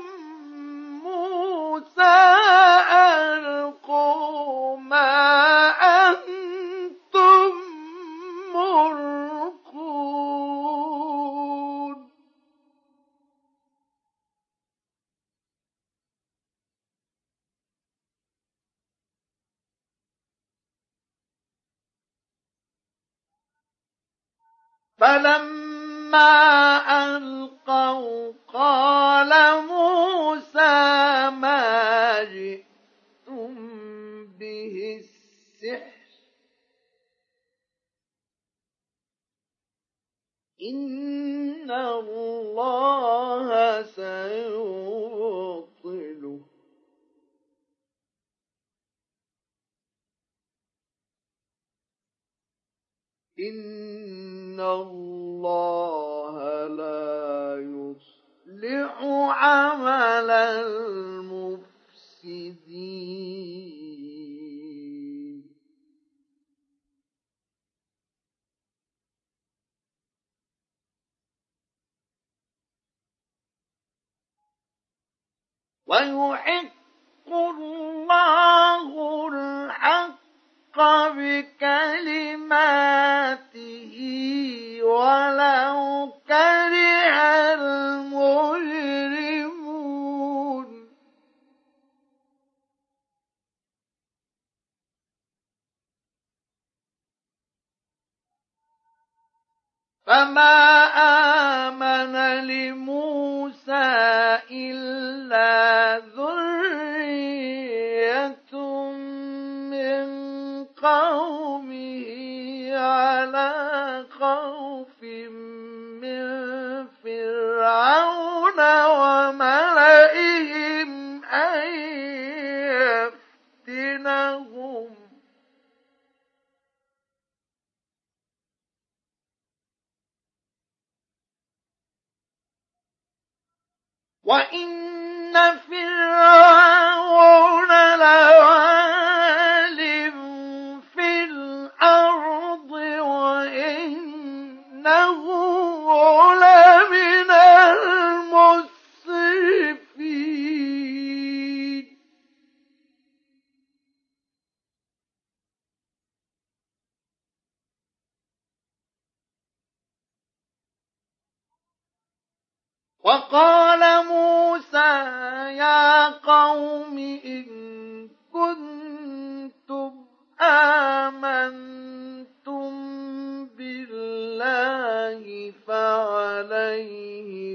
موسى ألقوا ما أنتم ملقون فلما ألقوا قال موسى ما جئتم به السحر إن الله سيبطله إن الله لا يصلح عمل المفسدين ويحق الله الحق بكلماته ولو كره المجرمون فما آمن لموسى إلا ذرية من قومه على خوف من فرعون وملئهم أن يفتنهم وإن فرعون لعال في الأرض وإنه لمن المسرفين وقال موسى يا قوم إن كنتم آمنتم بالله فعليه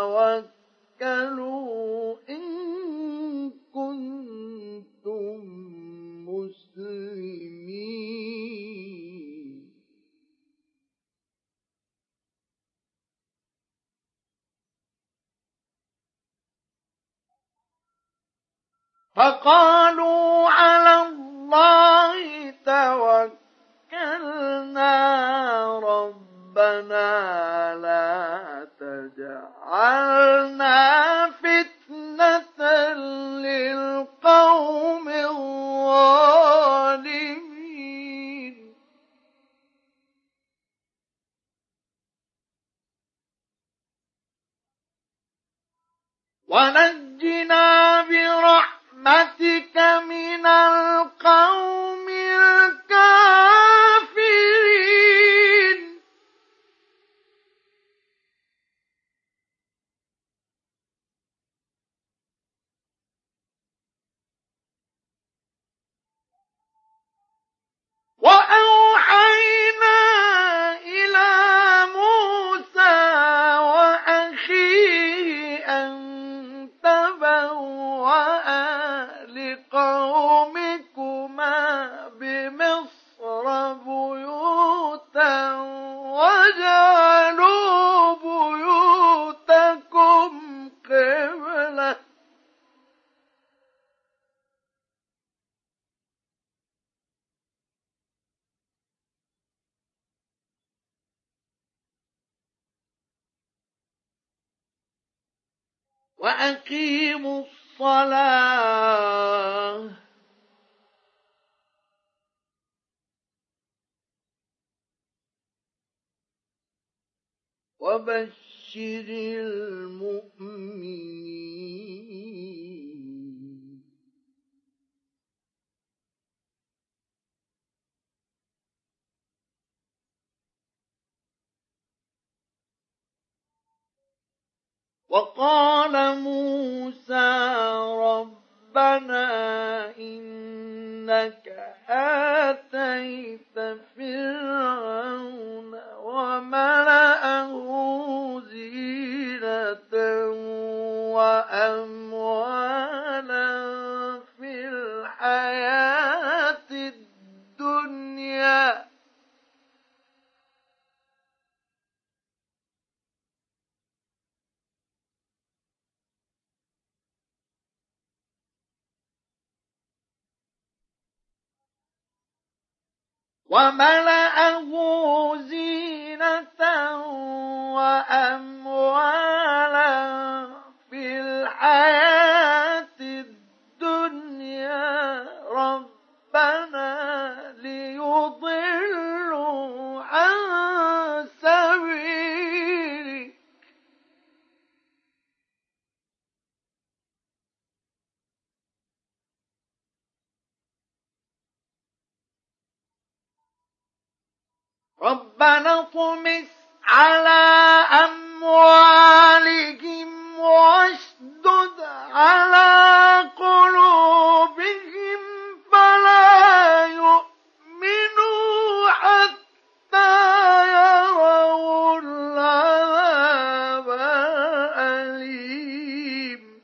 توكلوا إن كنتم مسلمين فقالوا على الله توكلنا ربنا لا تجعلنا فتنة للقوم الظالمين ونجنا برحمتك من القوم الكافرين وأوحينا إلى موسى وأخيه أن تبوأ لقومكما بمصر بيوتا وجعلوا بيوتكم قبلة وأقيموا الصلاة وبشر المؤمنين وقال موسى ربنا إنك آتيت فرعون وملأه زينة وأموالا في الحياة الدنيا وملأه زينة وأموالا في الحياة الدنيا ربنا ليضلوا عن سبيلك ربنا اطمس على أموالهم واشدد على قلوبهم فلا يؤمنوا حتى يروا العذاب الأليم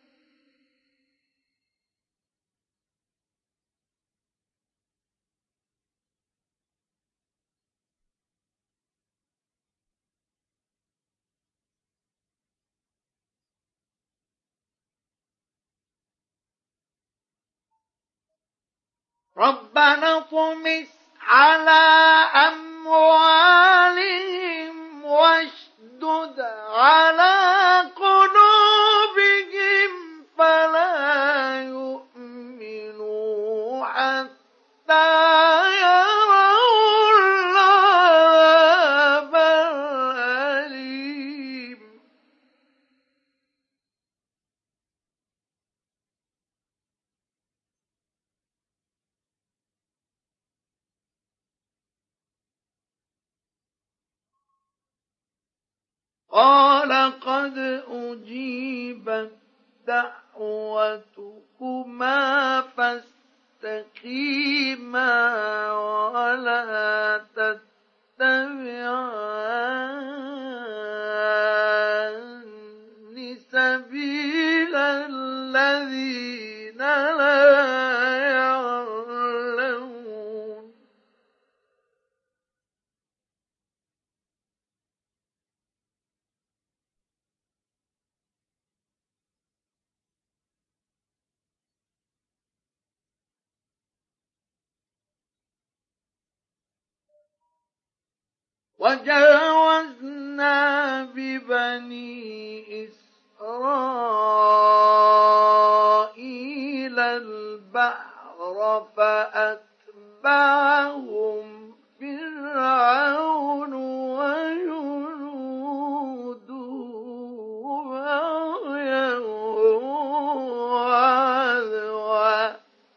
ربنا اطمس على أموالهم واشدد على قلوبهم قال قد أجيبت دعوتكما فاستقيما ولا تتبعان سبيل الذين لا يعلمون وجاوزنا ببني إسرائيل البحر فأتبعهم فرعون وجنوده بغيا وعدوا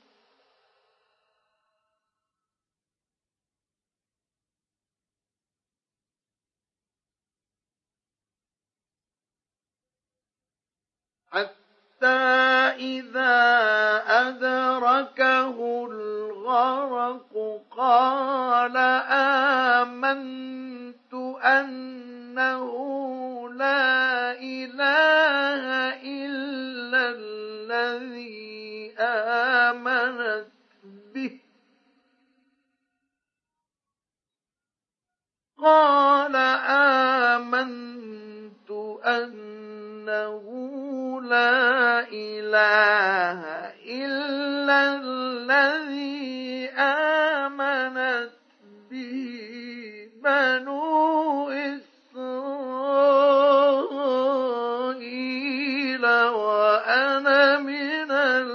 حتى إذا أدركه الغرق قال آمنت أنه لا إله إلا الذي آمنت به قال آمنت أنه لا إله إلا الذي آمنت به بنو إسرائيل وأنا من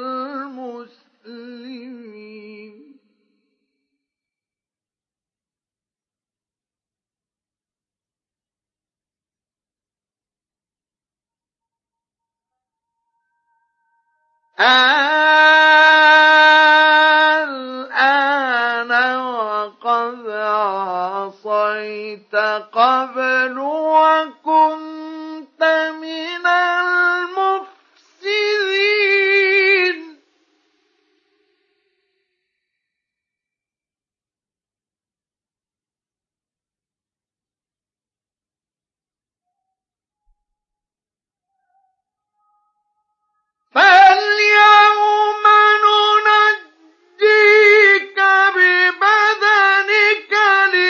المسلمين الآن وقد عصيت قبل وكنت من المفسدين فاليوم ننجيك ببدنك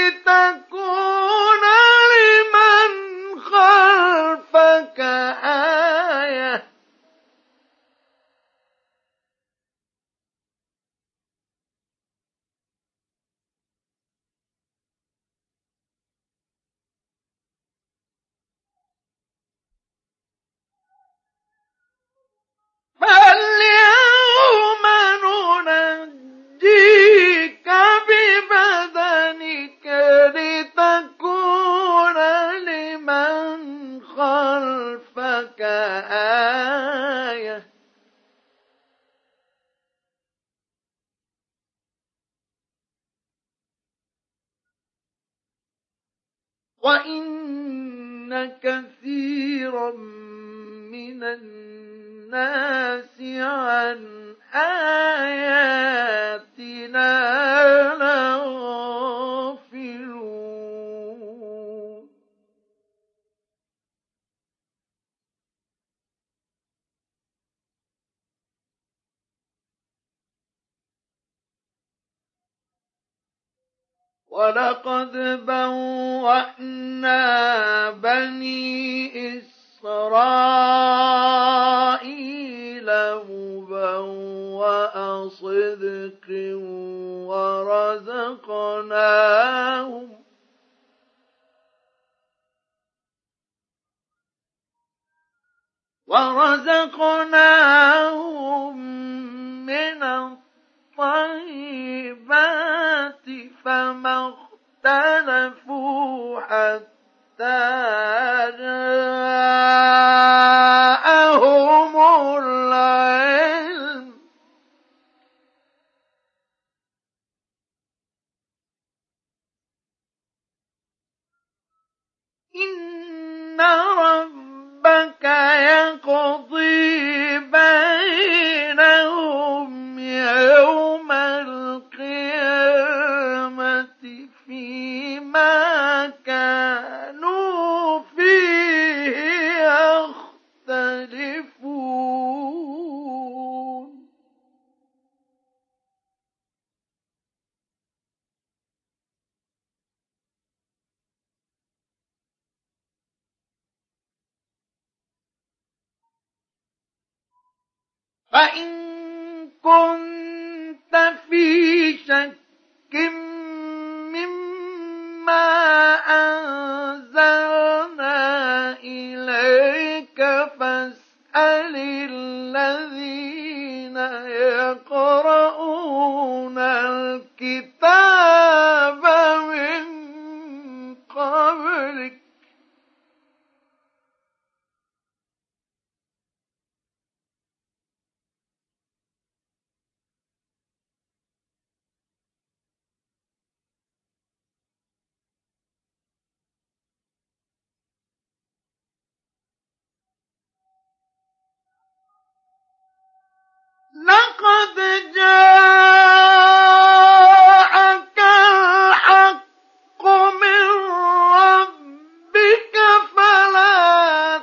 لتكون لمن خلفك آية فاليوم ننجيك ببدنك لتكون لمن خلفك آية وإن كثيرا من الناس عن آياتنا لغافلون ولقد بوأنا بني إسرائيل مبوأ صدق ورزقناهم من الطيبات فما اختلفوا حتى جاءهم العلم إن ربك يقضي بينهم يوم القيامة فيما كانوا فيه يختلفون فإن كنت في شك مما أنزلنا إليك فاسأل الذين يقرؤون الكتاب من قبلك لقد جاءك الحق من ربك فلا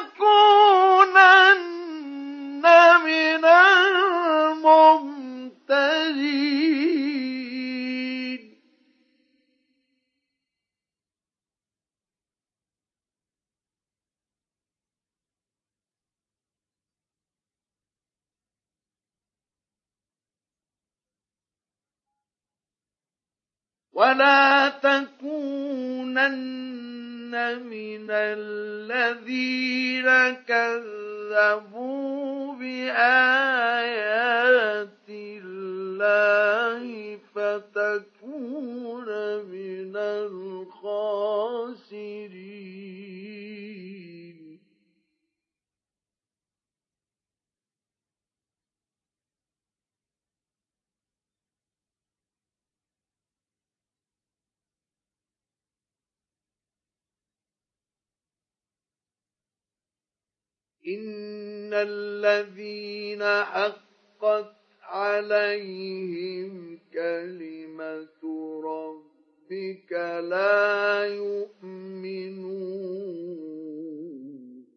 تكونن من الممترين ولا تكونن من الذين كذبوا بآيات الله فتكون من الخاسرين إن الذين حقت عليهم كلمة ربك لا يؤمنون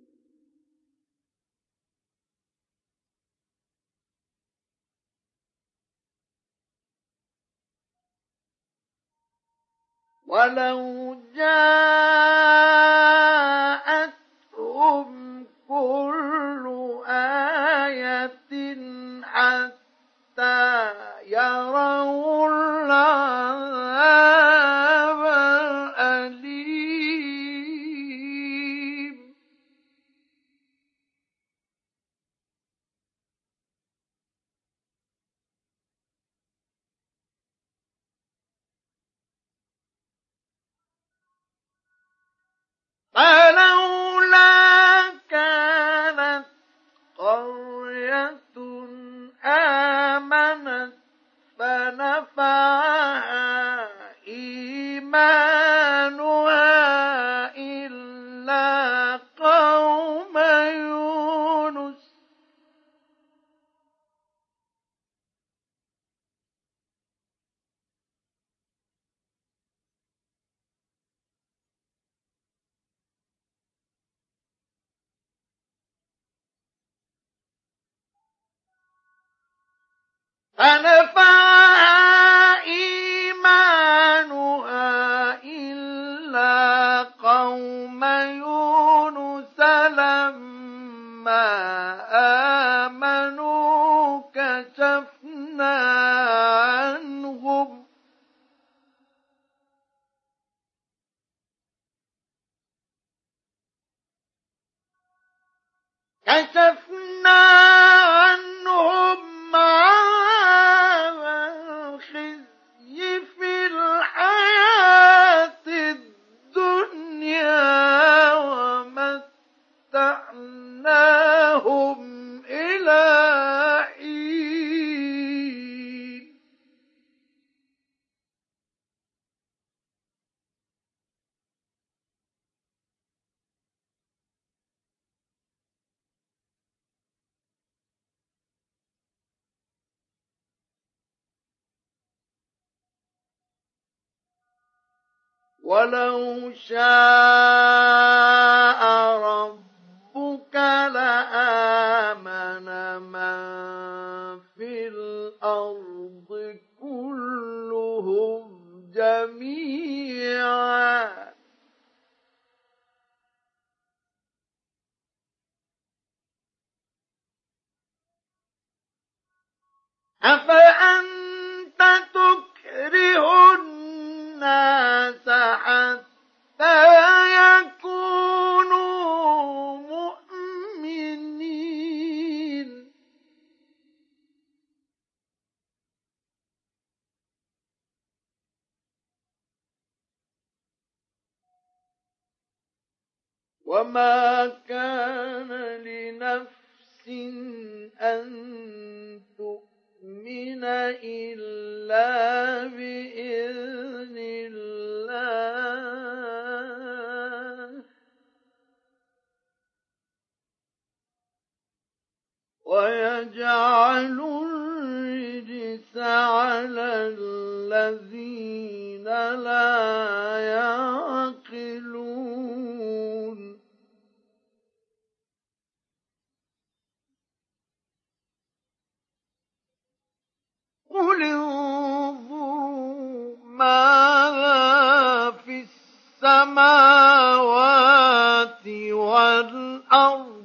ولو جاءتهم كل آية حتى يروا العذاب الأليم فلولا كانت قرية آمنت فنفعها إيمانها إلا قوم يونس فنفعها إيمانها إلا قوم يونس لما آمنوا كشفنا عنهم عذاب الخزي في الحياة الدنيا ومتعناهم إلى حين ولو شاء ربك لآمن من في الأرض كلهم جميعا أفأنت تكره الناس حتى يكونوا مؤمنين وما كان لنفس أن تؤمن إلا بإذن الله ويجعل الرجس على الذين لا يعقلون قل انظروا ماذا في السماوات والأرض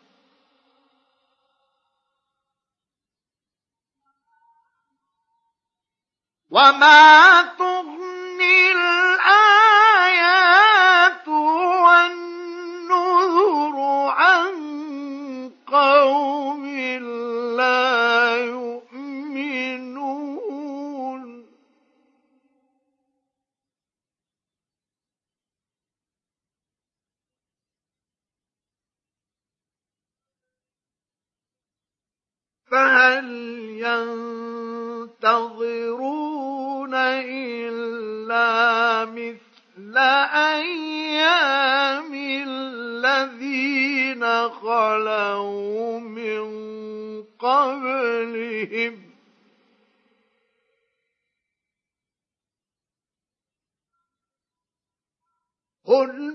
وما تغني الآيات والنذر عن قوم لا يؤمنون فهل ينتظرون إلا مثل أيام الذين خلوا من قبلهم قل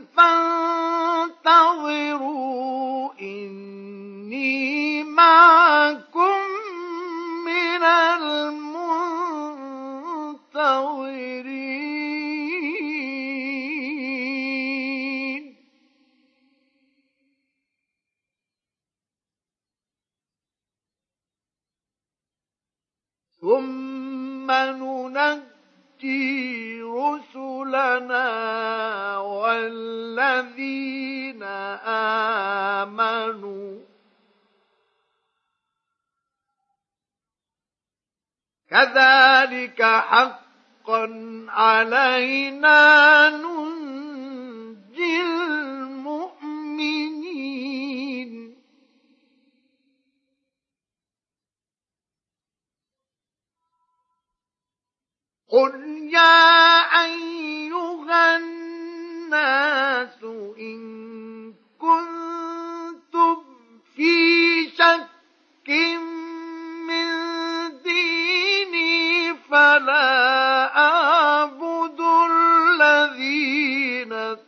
فانتظروا إني معكم من المنتظرين ثم ننجي رسلنا والذين آمنوا كذلك حقا علينا ننجي المؤمنين قل يا أيها الناس إن كنتم في شك من ديني فلا أعبد الذين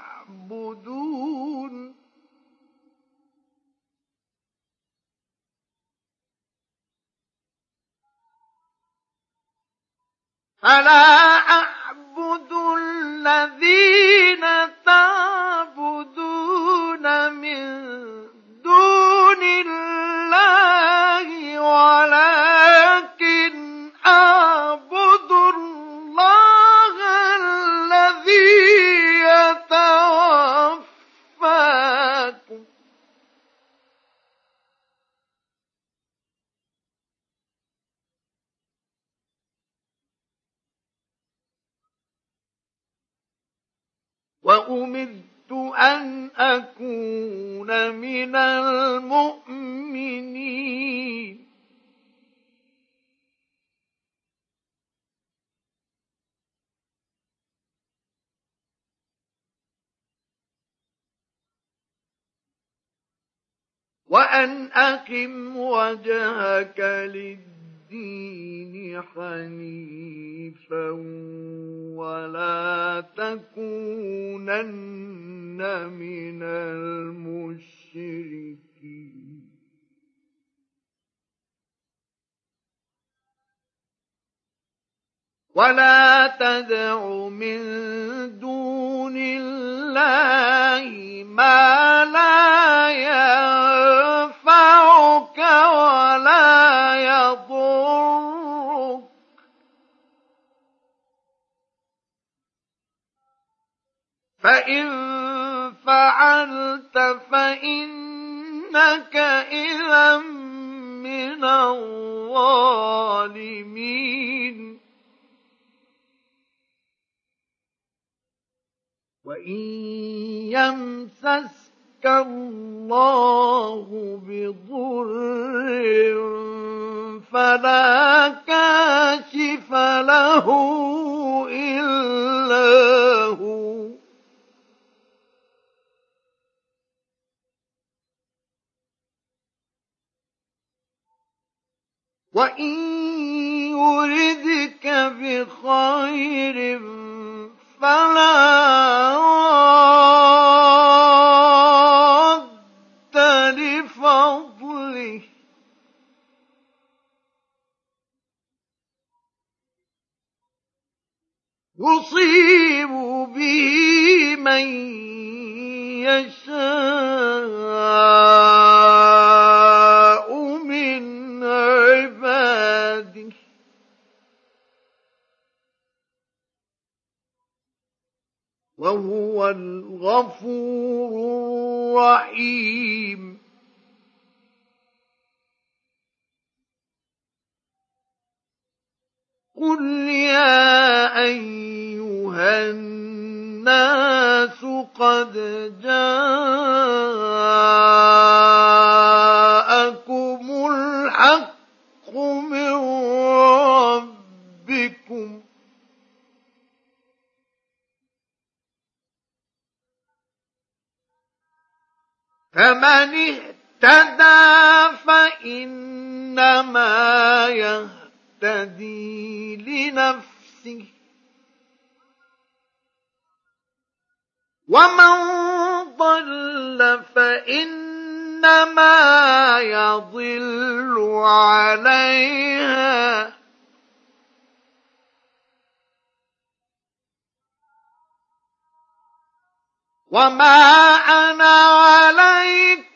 تعبدون من دون الله ولكن أعبد الله الذي يتوفاكم وأمرت أن أكون من المؤمنين وأن أقم وجهك للدين حنيفا ولا تكونن من المشركين ولا تدع من دون الله ما لا ينفعك ولا يضرك فإن فعلت فإنك إذا من الظالمين وإن يمسسك الله بضر فلا كاشف له إلا هو وإن يردك بخير فلا راد لفضله يصيب به من يشاء من عباده وهو الغفور الرحيم قل يا أيها الناس قد جاءكم الحق من ربكم فمن اهتدى فإنما يهتدي لنفسه ومن ضل فإنما يضل عليها وما أنا عليكم